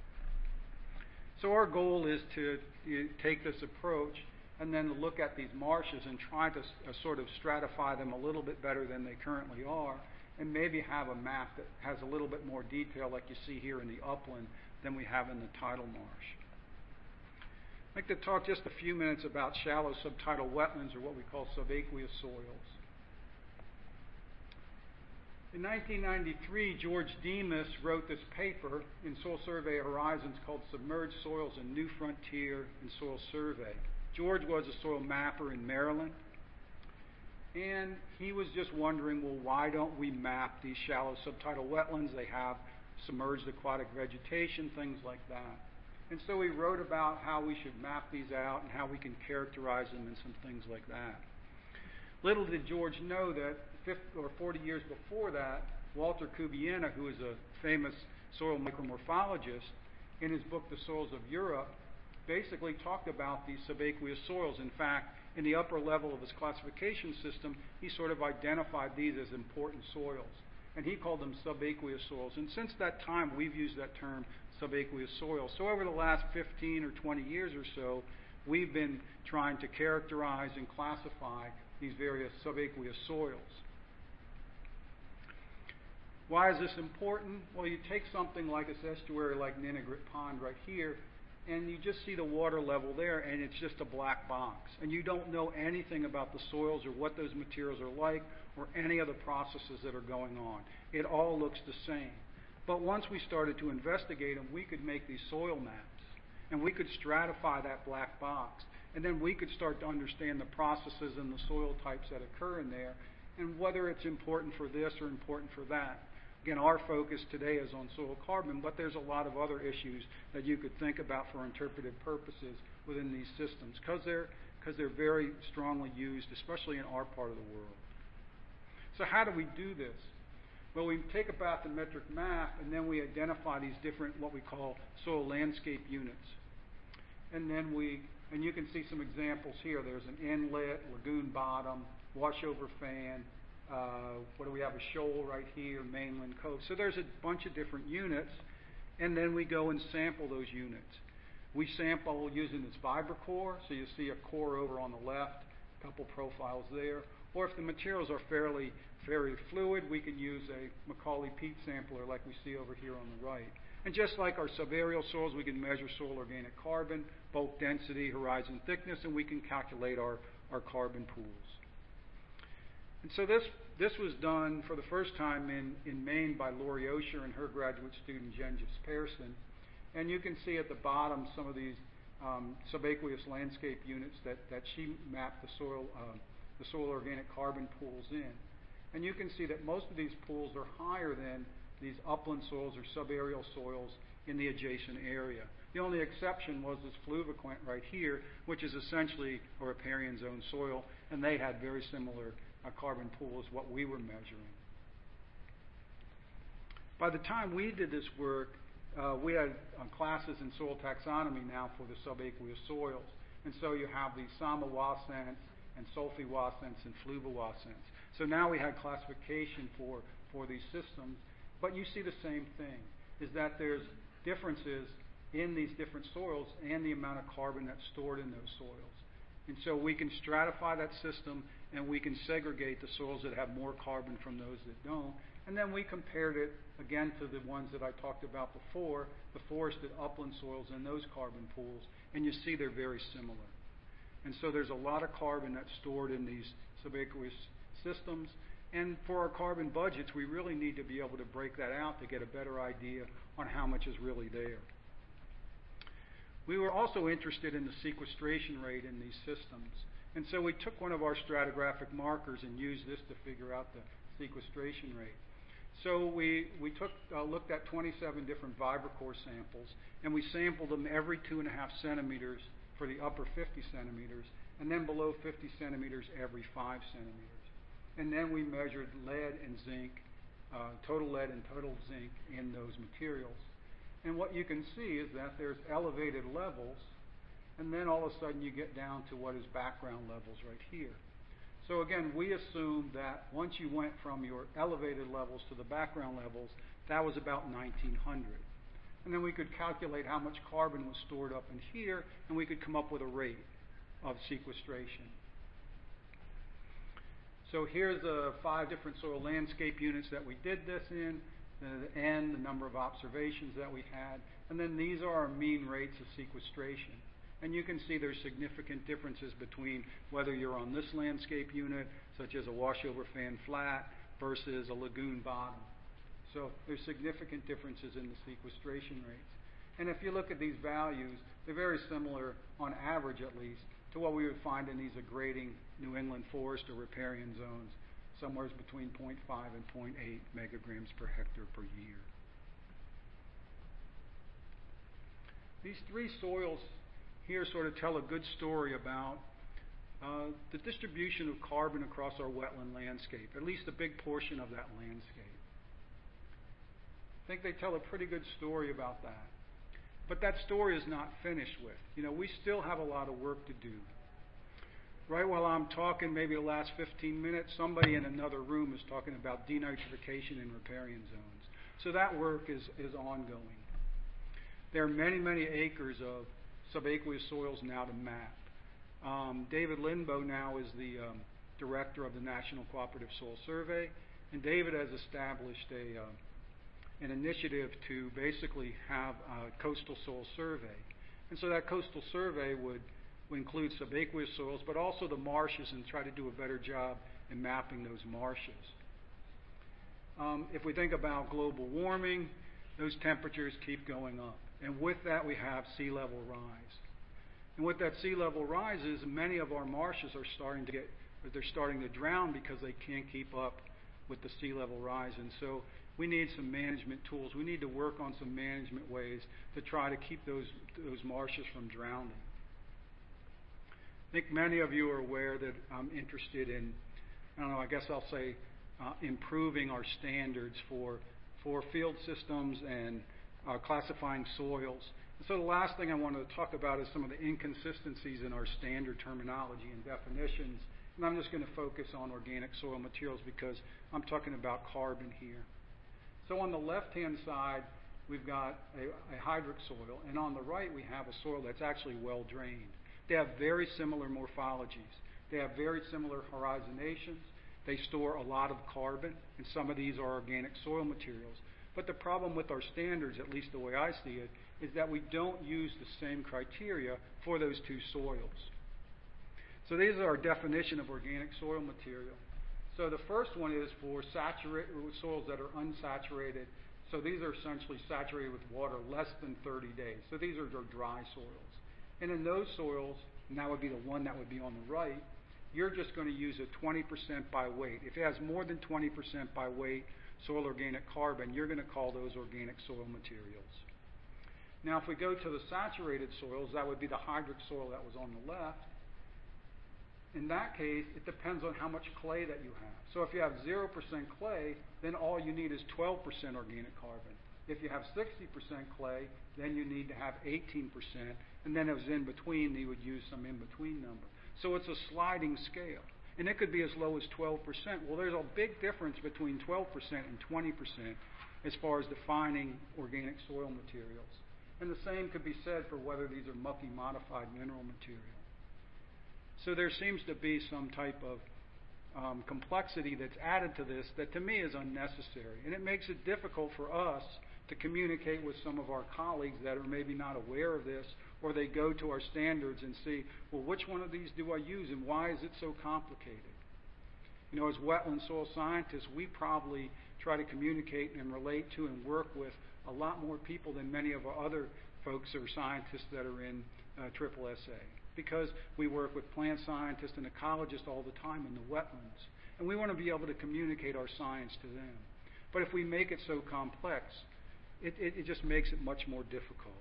So our goal is to take this approach and then look at these marshes and try to sort of stratify them a little bit better than they currently are, and maybe have a map that has a little bit more detail like you see here in the upland than we have in the tidal marsh. I'd like to talk just a few minutes about shallow subtidal wetlands, or what we call subaqueous soils. In 1993, George Demas wrote this paper in Soil Survey Horizons called Submerged Soils: A New Frontier in Soil Survey. George was a soil mapper in Maryland, and he was just wondering, well, why don't we map these shallow subtidal wetlands? They have submerged aquatic vegetation, things like that. And so he wrote about how we should map these out and how we can characterize them and some things like that. Little did George know that 50 or 40 years before that, Walter Kubiena, who is a famous soil micromorphologist, in his book The Soils of Europe, basically talked about these subaqueous soils. In fact, in the upper level of his classification system, he sort of identified these as important soils, and he called them subaqueous soils. And since that time, we've used that term, subaqueous soils. So over the last 15 or 20 years or so, we've been trying to characterize and classify these various subaqueous soils. Why is this important? Well, you take something like this estuary like Ninigret Pond right here, and you just see the water level there, and it's just a black box. And you don't know anything about the soils or what those materials are like or any of the processes that are going on. It all looks the same. But once we started to investigate them, we could make these soil maps, and we could stratify that black box. And then we could start to understand the processes and the soil types that occur in there, and whether it's important for this or important for that. Again, our focus today is on soil carbon, but there's a lot of other issues that you could think about for interpretive purposes within these systems, because they're very strongly used, especially in our part of the world. So how do we do this? Well, we take a bathymetric map, and then we identify these different, what we call soil landscape units. And you can see some examples here. There's an inlet, lagoon bottom, washover fan. What do we have? A shoal right here, mainland cove. So there's a bunch of different units, and then we go and sample those units. We sample using this VibraCore, so you see a core over on the left, a couple profiles there. Or if the materials are fairly fluid, we can use a Macaulay peat sampler like we see over here on the right. And just like our subaerial soils, we can measure soil organic carbon, bulk density, horizon thickness, and we can calculate our carbon pools. And so this was done for the first time in Maine by Lori Osher and her graduate student Jen Jesperson. And you can see at the bottom some of these subaqueous landscape units that she mapped the soil organic carbon pools in. And you can see that most of these pools are higher than these upland soils or subaerial soils in the adjacent area. The only exception was this fluviquint right here, which is essentially a riparian zone soil, and they had very similar carbon pools as what we were measuring. By the time we did this work, we had classes in soil taxonomy now for the subaqueous soils. And so you have these samawascents and sulfiwascents and fluvowascents. So now we had classification for these systems. But you see the same thing, is that there's differences in these different soils and the amount of carbon that's stored in those soils. And so we can stratify that system, and we can segregate the soils that have more carbon from those that don't. And then we compared it again to the ones that I talked about before, the forested upland soils and those carbon pools, and you see they're very similar. And so there's a lot of carbon that's stored in these subaqueous systems. And for our carbon budgets, we really need to be able to break that out to get a better idea on how much is really there. We were also interested in the sequestration rate in these systems. And so we took one of our stratigraphic markers and used this to figure out the sequestration rate. So we looked at 27 different vibrocore samples, and we sampled them every 2.5 centimeters for the upper 50 centimeters, and then below 50 centimeters every 5 centimeters. And then we measured lead and zinc, total lead and total zinc in those materials. And what you can see is that there's elevated levels, and then all of a sudden you get down to what is background levels right here. So again, we assumed that once you went from your elevated levels to the background levels, that was about 1900. And then we could calculate how much carbon was stored up in here, and we could come up with a rate of sequestration. So here's the 5 different soil landscape units that we did this in, and the number of observations that we had. And then these are our mean rates of sequestration. And you can see there's significant differences between whether you're on this landscape unit, such as a washover fan flat, versus a lagoon bottom. So there's significant differences in the sequestration rates. And if you look at these values, they're very similar, on average at least, to what we would find in these aggrading New England forest or riparian zones, somewhere between 0.5 and 0.8 megagrams per hectare per year. These 3 soils here sort of tell a good story about the distribution of carbon across our wetland landscape, at least a big portion of that landscape. I think they tell a pretty good story about that. But that story is not finished with. You know, we still have a lot of work to do. Right while I'm talking, maybe the last 15 minutes, somebody in another room is talking about denitrification in riparian zones. So that work is ongoing. There are many, many acres of subaqueous soils now to map. David Lindbo now is the director of the National Cooperative Soil Survey, and David has established an initiative to basically have a coastal soil survey. And so that coastal survey would include subaqueous soils, but also the marshes, and try to do a better job in mapping those marshes. If we think about global warming, those temperatures keep going up. And with that, we have sea level rise. And with that sea level rises, many of our marshes are starting to drown because they can't keep up with the sea level rise. And so we need some management tools. We need to work on some management ways to try to keep those marshes from drowning. I think many of you are aware that I'm interested in, I guess I'll say, improving our standards for field systems and classifying soils. And so the last thing I wanted to talk about is some of the inconsistencies in our standard terminology and definitions. And I'm just going to focus on organic soil materials because I'm talking about carbon here. So on the left-hand side, we've got a hydric soil, and on the right we have a soil that's actually well drained. They have very similar morphologies. They have very similar horizonations. They store a lot of carbon, and some of these are organic soil materials. But the problem with our standards, at least the way I see it, is that we don't use the same criteria for those 2 soils. So these are our definition of organic soil material. So the first one is for soils that are unsaturated. So these are essentially saturated with water less than 30 days. So these are dry soils. And in those soils, and that would be the one that would be on the right, you're just going to use a 20% by weight. If it has more than 20% by weight soil organic carbon, you're going to call those organic soil materials. Now, if we go to the saturated soils, that would be the hydric soil that was on the left. In that case, it depends on how much clay that you have. So if you have 0% clay, then all you need is 12% organic carbon. If you have 60% clay, then you need to have 18%. And then if it was in between, you would use some in-between number. So it's a sliding scale. And it could be as low as 12%. Well, there's a big difference between 12% and 20% as far as defining organic soil materials. And the same could be said for whether these are mucky modified mineral material. So there seems to be some type of complexity that's added to this that to me is unnecessary. And it makes it difficult for us to communicate with some of our colleagues that are maybe not aware of this, or they go to our standards and see, well, which one of these do I use and why is it so complicated? You know, as wetland soil scientists, we probably try to communicate and relate to and work with a lot more people than many of our other folks or scientists that are in SSSA, because we work with plant scientists and ecologists all the time in the wetlands, and we want to be able to communicate our science to them. But if we make it so complex, it just makes it much more difficult.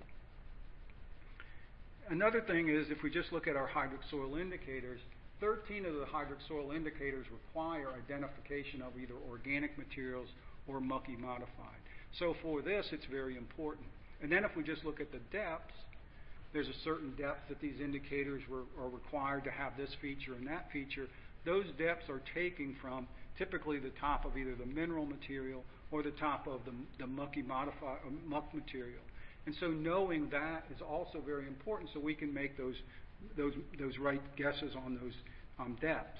Another thing is, if we just look at our hydric soil indicators, 13 of the hydric soil indicators require identification of either organic materials or mucky modified. So for this, it's very important. And then if we just look at the depths, there's a certain depth that these indicators are required to have this feature and that feature. Those depths are taken from typically the top of either the mineral material or the top of the muck material. And so knowing that is also very important, so we can make those right guesses on those depths.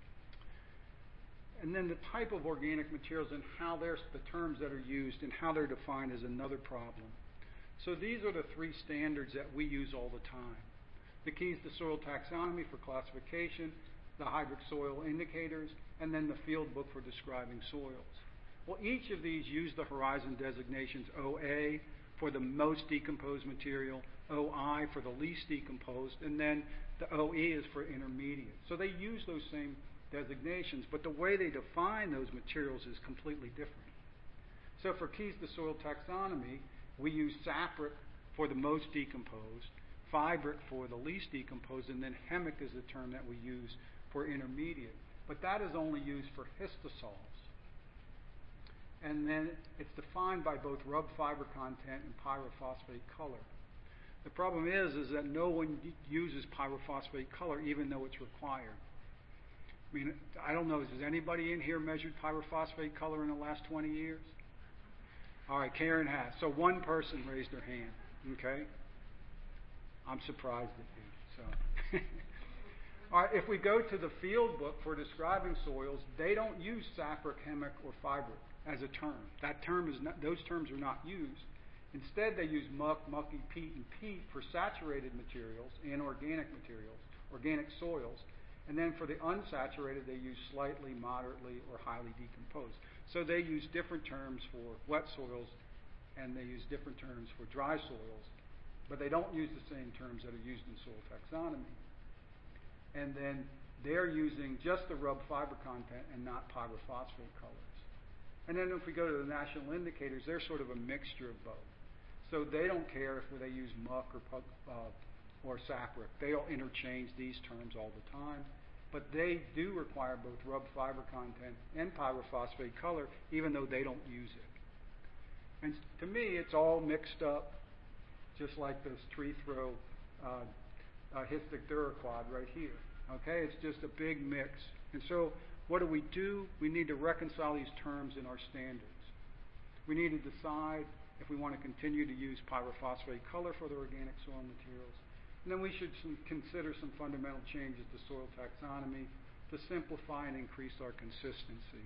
And then the type of organic materials and how the terms that are used and how they're defined is another problem. So these are the three standards that we use all the time. The keys to soil taxonomy for classification, the hydric soil indicators, and then the field book for describing soils. Well, each of these use the horizon designations OA for the most decomposed material, OI for the least decomposed, and then the OE is for intermediate. So they use those same designations, but the way they define those materials is completely different. So for keys to soil taxonomy, we use sapric for the most decomposed, fibric for the least decomposed, and then hemic is the term that we use for intermediate. But that is only used for histosols. And then it's defined by both rub fiber content and pyrophosphate color. The problem is that no one uses pyrophosphate color even though it's required. I mean, I don't know, has anybody in here measured pyrophosphate color in the last 20 years? All right, Karen has. So one person raised their hand, okay? I'm surprised at you. So, all right, if we go to the field book for describing soils, they don't use sapric, hemic, or fibric as a term. That term is not; those terms are not used. Instead, they use muck, mucky, peat, and peat for saturated materials and organic materials, organic soils. And then for the unsaturated, they use slightly, moderately, or highly decomposed. So they use different terms for wet soils, and they use different terms for dry soils, but they don't use the same terms that are used in soil taxonomy. And then they're using just the rub fiber content and not pyrophosphate colors. And then if we go to the national indicators, they're sort of a mixture of both. So they don't care if they use muck or sapric. They'll interchange these terms all the time. But they do require both rub fiber content and pyrophosphate color, even though they don't use it. And to me, it's all mixed up, just like this tree throw histic duraquad right here. Okay, it's just a big mix. And so what do? We need to reconcile these terms in our standards. We need to decide if we want to continue to use pyrophosphate color for the organic soil materials. And then we should consider some fundamental changes to soil taxonomy to simplify and increase our consistency.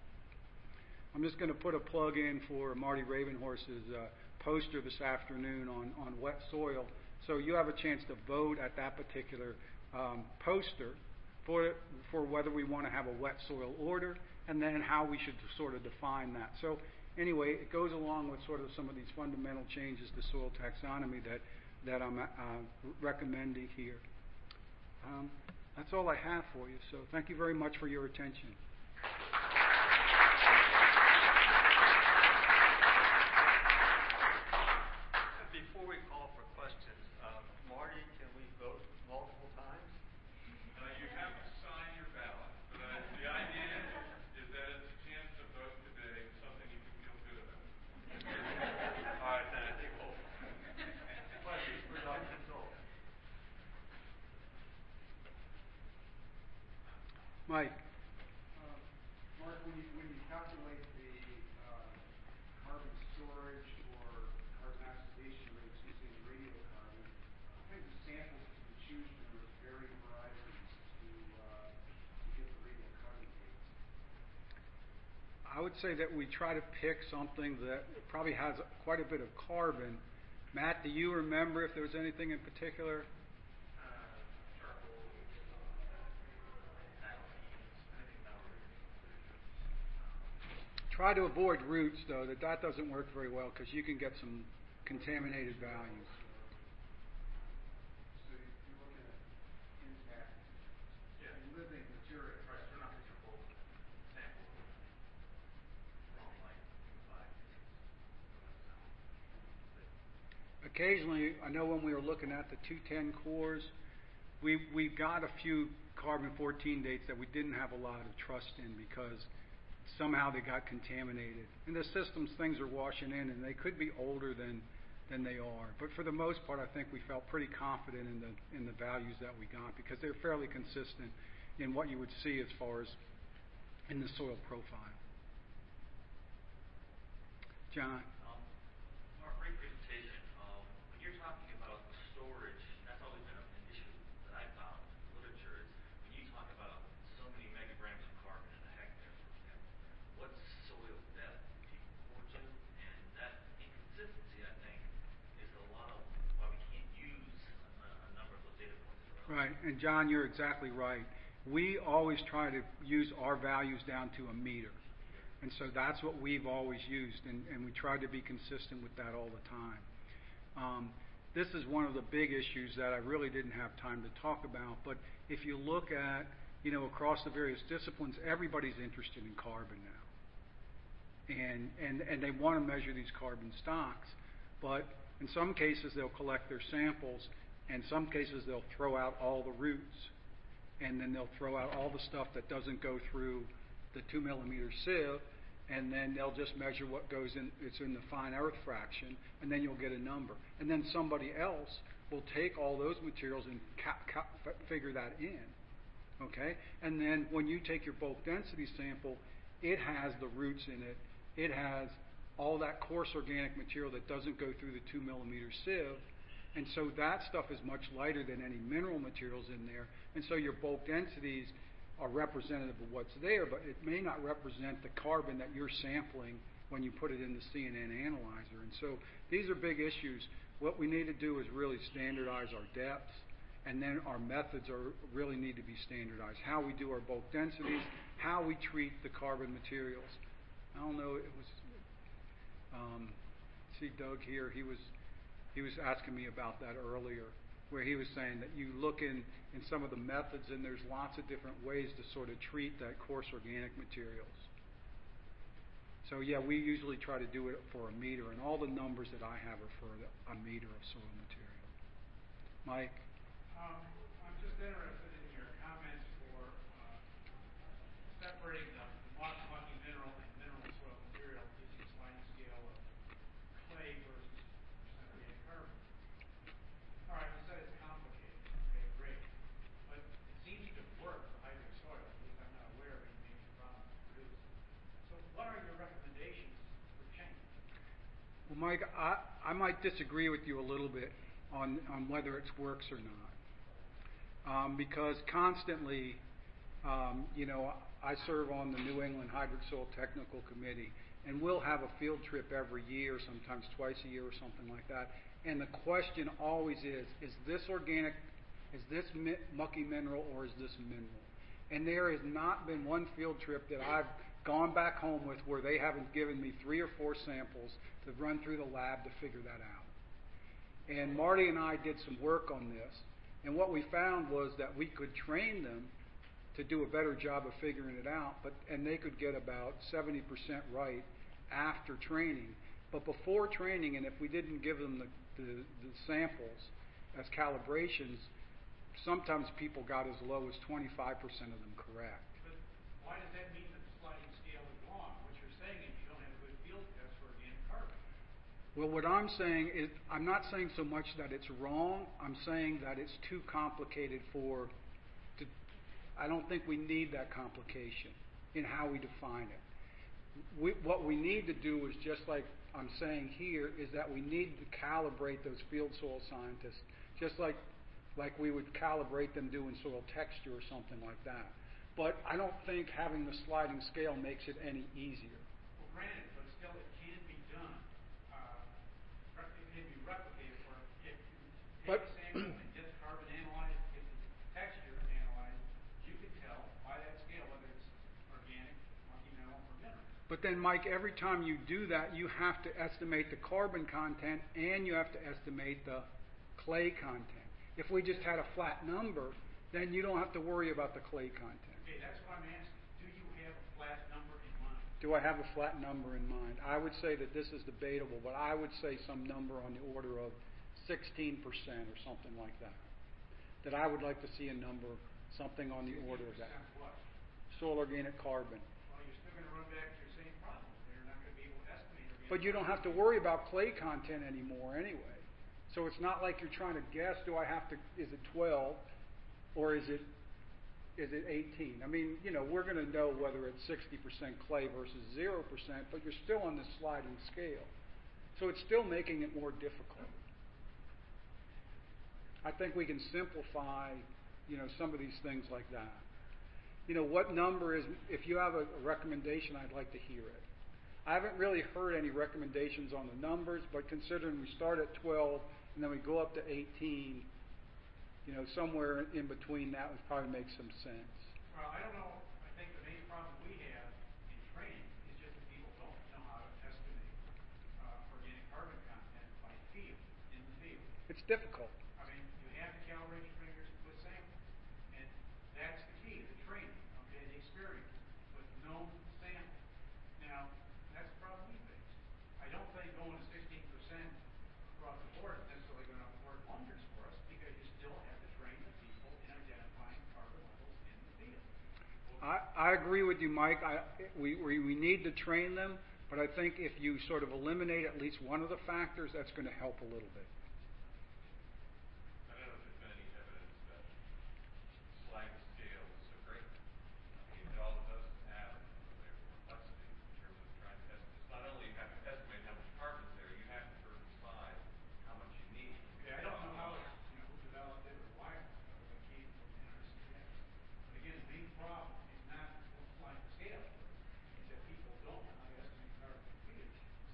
I'm just going to put a plug in for Marty Ravenhorse's poster this afternoon on wet soil. So you have a chance to vote at that particular poster for whether we want to have a wet soil order and then how we should sort of define that. So anyway, it goes along with sort of some of these fundamental changes to soil taxonomy that that I'm recommending here. That's all I have for you. So thank you very much for your attention. Before we call for questions, Marty, can we vote multiple times? You have to sign your ballot, but the idea is that it's a chance to vote today, something you can feel good about. All right, then I think we'll. Questions for Dr. Zoll? Mike. Mark, when you calculate the carbon storage or carbon oxidation rates using radiocarbon, what kinds of samples do you choose from those varied varieties to get the radiocarbon dates? I would say that we try to pick something that probably has quite a bit of carbon. Matt, do you remember if there was anything in particular? Try to avoid roots, though. That doesn't work very well because you can get some contaminated values. So you're looking at intact, living material. Right, so not your whole sample from like 5 years. Occasionally, I know when we were looking at the 210 cores, we got a few carbon-14 dates that we didn't have a lot of trust in because somehow they got contaminated. In the systems, things are washing in, and they could be older than they are. But for the most part, I think we felt pretty confident in the values that we got because they're fairly consistent in what you would see as far as in the soil profile. John. Mark, great presentation. When you're talking about storage, that's always been an issue that I found in the literature is when you talk about so many megagrams of carbon in a hectare, for example, what's soil depth equal to? And that inconsistency, I think, is a lot of why we can't use a number of those data points that are Right, and John, you're exactly right. We always try to use our values down to a meter. And so that's what we've always used, and we try to be consistent with that all the time. This is one of the big issues that I really didn't have time to talk about, but if you look at, across the various disciplines, everybody's interested in carbon now. And they want to measure these carbon stocks, but in some cases they'll collect their samples, and in some cases they'll throw out all the roots, and then they'll throw out all the stuff that doesn't go through the 2 millimeter sieve, and then they'll just measure what goes in. It's in the fine earth fraction, and then you'll get a number. And then somebody else will take all those materials and figure that in. Okay? And then when you take your bulk density sample, it has the roots in it. It has all that coarse organic material that doesn't go through the 2 millimeter sieve. And so that stuff is much lighter than any mineral materials in there. And so your bulk densities are representative of what's there, but it may not represent the carbon that you're sampling when you put it in the CNN analyzer. And so these are big issues. What we need to do is really standardize our depths, and then our methods really need to be standardized. How we do our bulk densities, how we treat the carbon materials. I don't know, it was, see Doug here, he was asking me about that earlier, where he was saying that you look in some of the methods, and there's lots of different ways to sort of treat that coarse organic materials. So yeah, we usually try to do it for a meter, and all the numbers that I have are for a meter of soil material. Mike? I'm just interested in your comments for separating the mucky mineral and mineral soil material using a sliding scale of clay versus percent organic carbon. All right, you said it's complicated. Okay, great. But it seems to work for hydric soil. At least I'm not aware of any major problems to produce. So what are your recommendations for change? Well, Mike, I might disagree with you a little bit on whether it works or not. Because constantly, I serve on the New England Hydric Soil Technical Committee, and we'll have a field trip every year, sometimes twice a year or something like that. And the question always is this organic, is this mucky mineral, or is this mineral? And there has not been one field trip that I've gone back home with where they haven't given me 3 or 4 samples to run through the lab to figure that out. And Marty and I did some work on this, and what we found was that we could train them to do a better job of figuring it out, and they could get about 70% right after training. But before training, and if we didn't give them the samples as calibrations, sometimes people got as low as 25% of them correct. But why does that mean that the sliding scale is wrong? What you're saying is you don't have a good field test for organic carbon. Well, what I'm saying is, I'm not saying so much that it's wrong, I'm saying that it's too complicated I don't think we need that complication in how we define it. What we need to do is, just like I'm saying here, is that we need to calibrate those field soil scientists, just like we would calibrate them doing soil texture or something like that. But I don't think having the sliding scale makes it any easier. Well, granted, but still it can be done. It can be replicated, or if you take But- a sample and get the carbon analyzed, get the texture analyzed, you can tell by that scale whether it's organic, monkey mineral, or mineral. But then, Mike, every time you do that, you have to estimate the carbon content and you have to estimate the clay content. If we just had a flat number, then you don't have to worry about the clay content. Okay, that's what I'm asking. Do you have a flat number in mind? Do I have a flat number in mind? I would say that this is debatable, but I would say some number on the order of 16% or something like that. That I would like to see a number, something on the order of that. 16% what? Soil organic carbon. Well, you're still going to run back to your same problem. They're not going to be able to estimate organic But you don't have to worry about clay content anymore anyway. So it's not like you're trying to guess, is it 12 or is it 18? I mean, we're going to know whether it's 60% clay versus 0%, but you're still on this sliding scale. So it's still making it more difficult. I think we can simplify, some of these things like that. What number is, if you have a recommendation, I'd like to hear it. I haven't really heard any recommendations on the numbers, but considering we start at 12 and then we go up to 18, somewhere in between that would probably make some sense. Well, I don't know. I think the main problem we have in training is just that people don't know how to estimate organic carbon content by field, in the field. It's difficult. I mean, you have to calibrate your fingers with samples. And that's the key, the training, okay, the experience with known samples. Now, that's the problem we face. I don't think going to 16% across the board is necessarily going to work wonders for us, because you still have to train the people in identifying carbon levels in the field. I agree with you, Mike. We need to train them, but I think if you sort of eliminate at least one of the factors, that's going to help a little bit. I don't know if there's been any evidence that sliding scale is so great. I mean, all it does is add a layer of complexity in terms of trying to estimate. It's not only you have to estimate how much carbon's there, you have to sort of decide how much you need. Okay, I don't know how, who developed it or why it came from NRCS. But again, the main problem is not like the scale, it's that people don't know how to estimate carbon in field.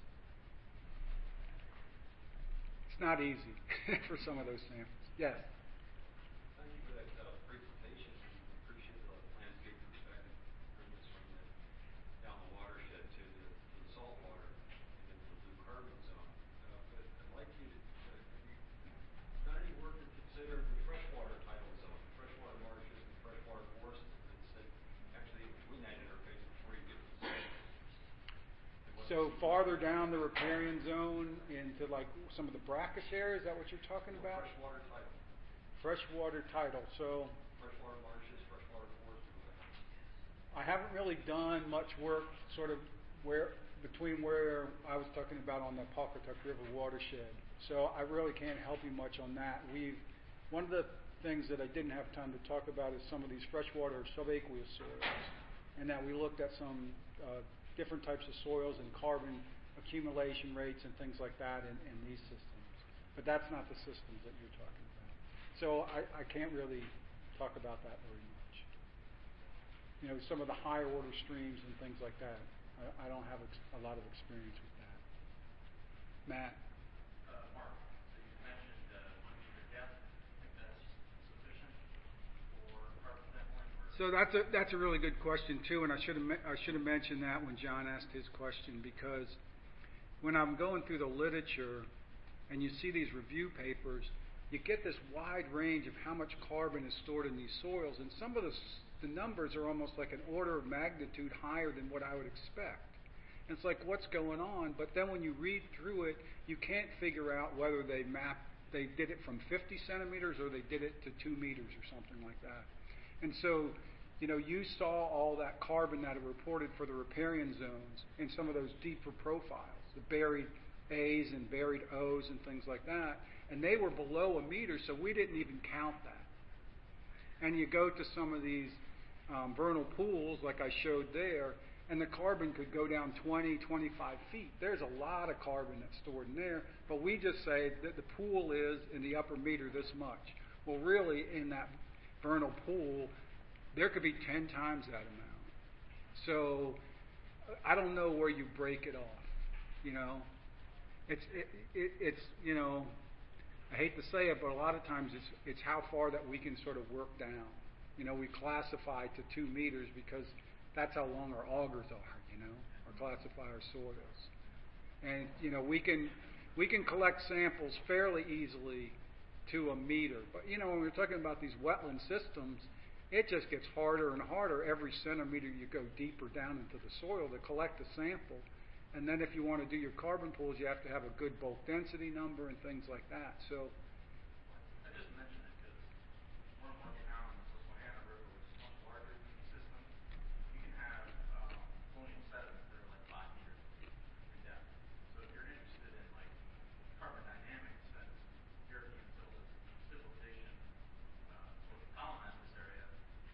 It's not easy for some of those samples. Yes? Thank you for that presentation. We appreciate the landscape perspective, bringing us from down the watershed to the salt water and then to the blue carbon zone. But I'd like you to, have you done any work to consider the freshwater tidal zone, the freshwater marshes and freshwater forests that actually in between that interface before you get to the salt? So farther down the riparian zone into like some of the brackish areas, is that what you're talking about? Freshwater tidal. Freshwater tidal. So Freshwater marshes, freshwater forests. I haven't really done much work sort of between where I was talking about on the Pawcatuck River watershed. So I really can't help you much on that. One of the things that I didn't have time to talk about is some of these freshwater subaqueous soils, and that we looked at some different types of soils and carbon accumulation rates and things like that in these systems. But that's not the systems that you're talking about. So I can't really talk about that very much. Some of the higher order streams and things like that, I don't have a lot of experience with that. Matt? Mark, so you mentioned 1 meter depth. I think that's sufficient for carbon sampling? So that's a really good question too, and I should have mentioned that when John asked his question, because when I'm going through the literature, and you see these review papers, you get this wide range of how much carbon is stored in these soils, and some of the numbers are almost like an order of magnitude higher than what I would expect. And it's like, what's going on? But then when you read through it, you can't figure out whether they did it from 50 centimeters or they did it to 2 meters or something like that. And so, you saw all that carbon that are reported for the riparian zones in some of those deeper profiles, the buried A's and buried O's and things like that. And they were below a meter, so we didn't even count that. And you go to some of these vernal pools, like I showed there, and the carbon could go down 20, 25 feet. There's a lot of carbon that's stored in there, but we just say that the pool is in the upper meter this much. Well, really, in that vernal pool, there could be 10 times that amount. So I don't know where you break it off. It's I hate to say it, but a lot of times it's how far that we can sort of work down. We classify to 2 meters because that's how long our augers are, or classify our soils. And, we can collect samples fairly easily to a meter. But, when we're talking about these wetland systems, it just gets harder and harder every centimeter you go deeper down into the soil to collect a sample. And then if you want to do your carbon pools, you have to have a good bulk density number and things like that. So, I just mentioned it because one of our towns, the Susquehanna River, which is much larger than the system, you can have colonial sediments that are like 5 meters in depth. So if you're interested in like carbon dynamics, since European civilization sort of colonized this area,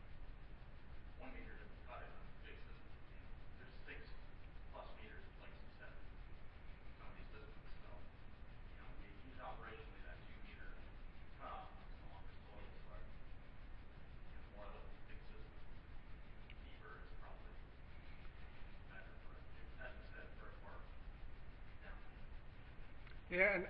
1 meter doesn't cut it on a big system. There's 6+ meters of places of sediment in some of these systems. So, if you use operationally that 2 meter cutoff on some longer soils, are more of the big systems, deeper is probably better. But it's, as I said, very far down. yeah,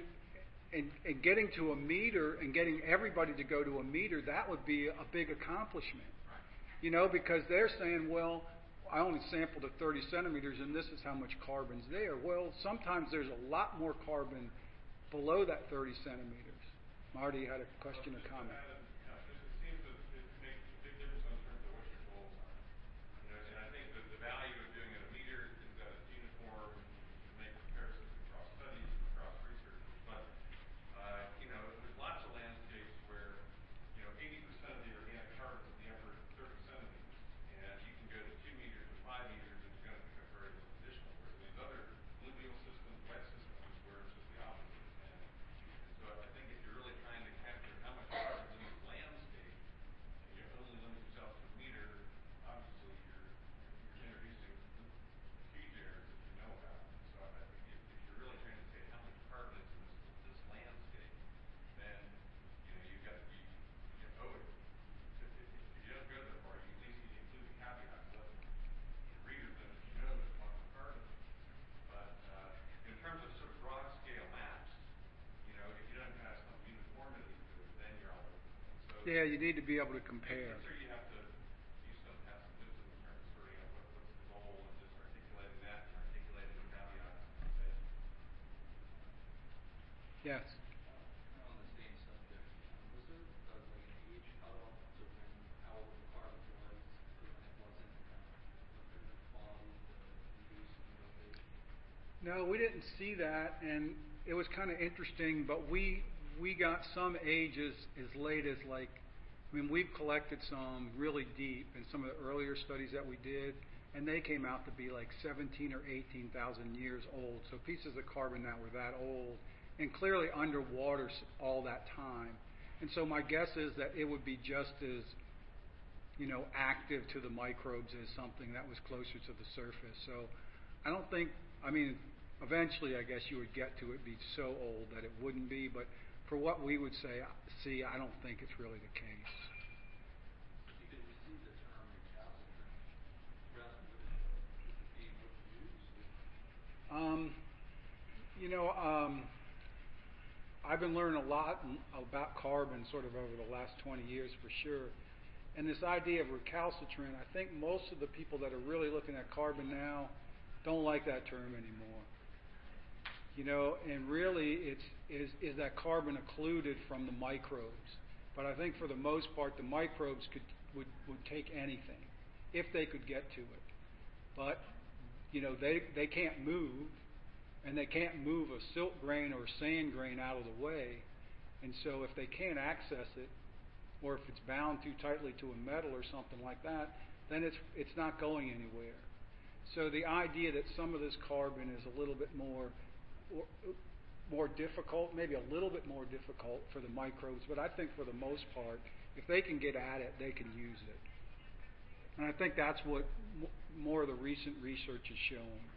and getting to a meter and getting everybody to go to a meter, that would be a big accomplishment. Right. Because they're saying, well, I only sampled at 30 centimeters and this is how much carbon's there. Well, sometimes there's a lot more carbon below that 30 centimeters. Marty, you had a question or comment? It seems that it makes a big difference in terms of what your goals are. And I think that the value of doing it a meter is that it's uniform. You can make comparisons across studies, across researchers. But, there's lots of landscapes where, 80% of the organic carbon's in the upper 30 centimeters. And you can go to 2 meters or 5 meters and you're going to pick up very little additional. Whereas in these other alluvial systems, wet systems, where it's just the opposite. And so I think if you're really trying to capture how much carbon's in this landscape, and you only limit yourself to a meter, obviously you're introducing huge errors that you know about. So I think if you're really trying to say how much carbon is in this landscape, then you've got to you owe it. If you don't go that far, you at least need to include the caveats, let readers know that there's a lot more carbon. But in terms of sort of broad scale maps, if you don't have some uniformity to it, then you're all over the place. So Yeah, you need to be able to compare. I'm sure you have to have some wisdom in terms of sorting out what's the goal and just articulating that and articulating the caveats and say. Yes. Kind of on the same subject, was there like an age cutoff to when how old the carbon was to when it wasn't of very good quality to reduce mineralization? No, we didn't see that, and it was kind of interesting, but we got some ages as late as we've collected some really deep in some of the earlier studies that we did, and they came out to be like 17 or 18,000 years old. So pieces of carbon that were that old and clearly underwater all that time. And so my guess is that it would be just as, active to the microbes as something that was closer to the surface. So I don't think, eventually I guess you would get to it be so old that it wouldn't be, but for what we would see, I don't think it's really the case. You can see the term recalcitrant throughout the literature. Is it being overused? I've been learning a lot about carbon sort of over the last 20 years for sure. And this idea of recalcitrant, I think most of the people that are really looking at carbon now don't like that term anymore. And really is that carbon occluded from the microbes. But I think for the most part, the microbes would take anything if they could get to it. But, they can't move, and they can't move a silt grain or a sand grain out of the way. And so if they can't access it, or if it's bound too tightly to a metal or something like that, then it's not going anywhere. So the idea that some of this carbon is a little bit more difficult, maybe a little bit more difficult for the microbes, but I think for the most part, if they can get at it, they can use it. And I think that's what more of the recent research is showing.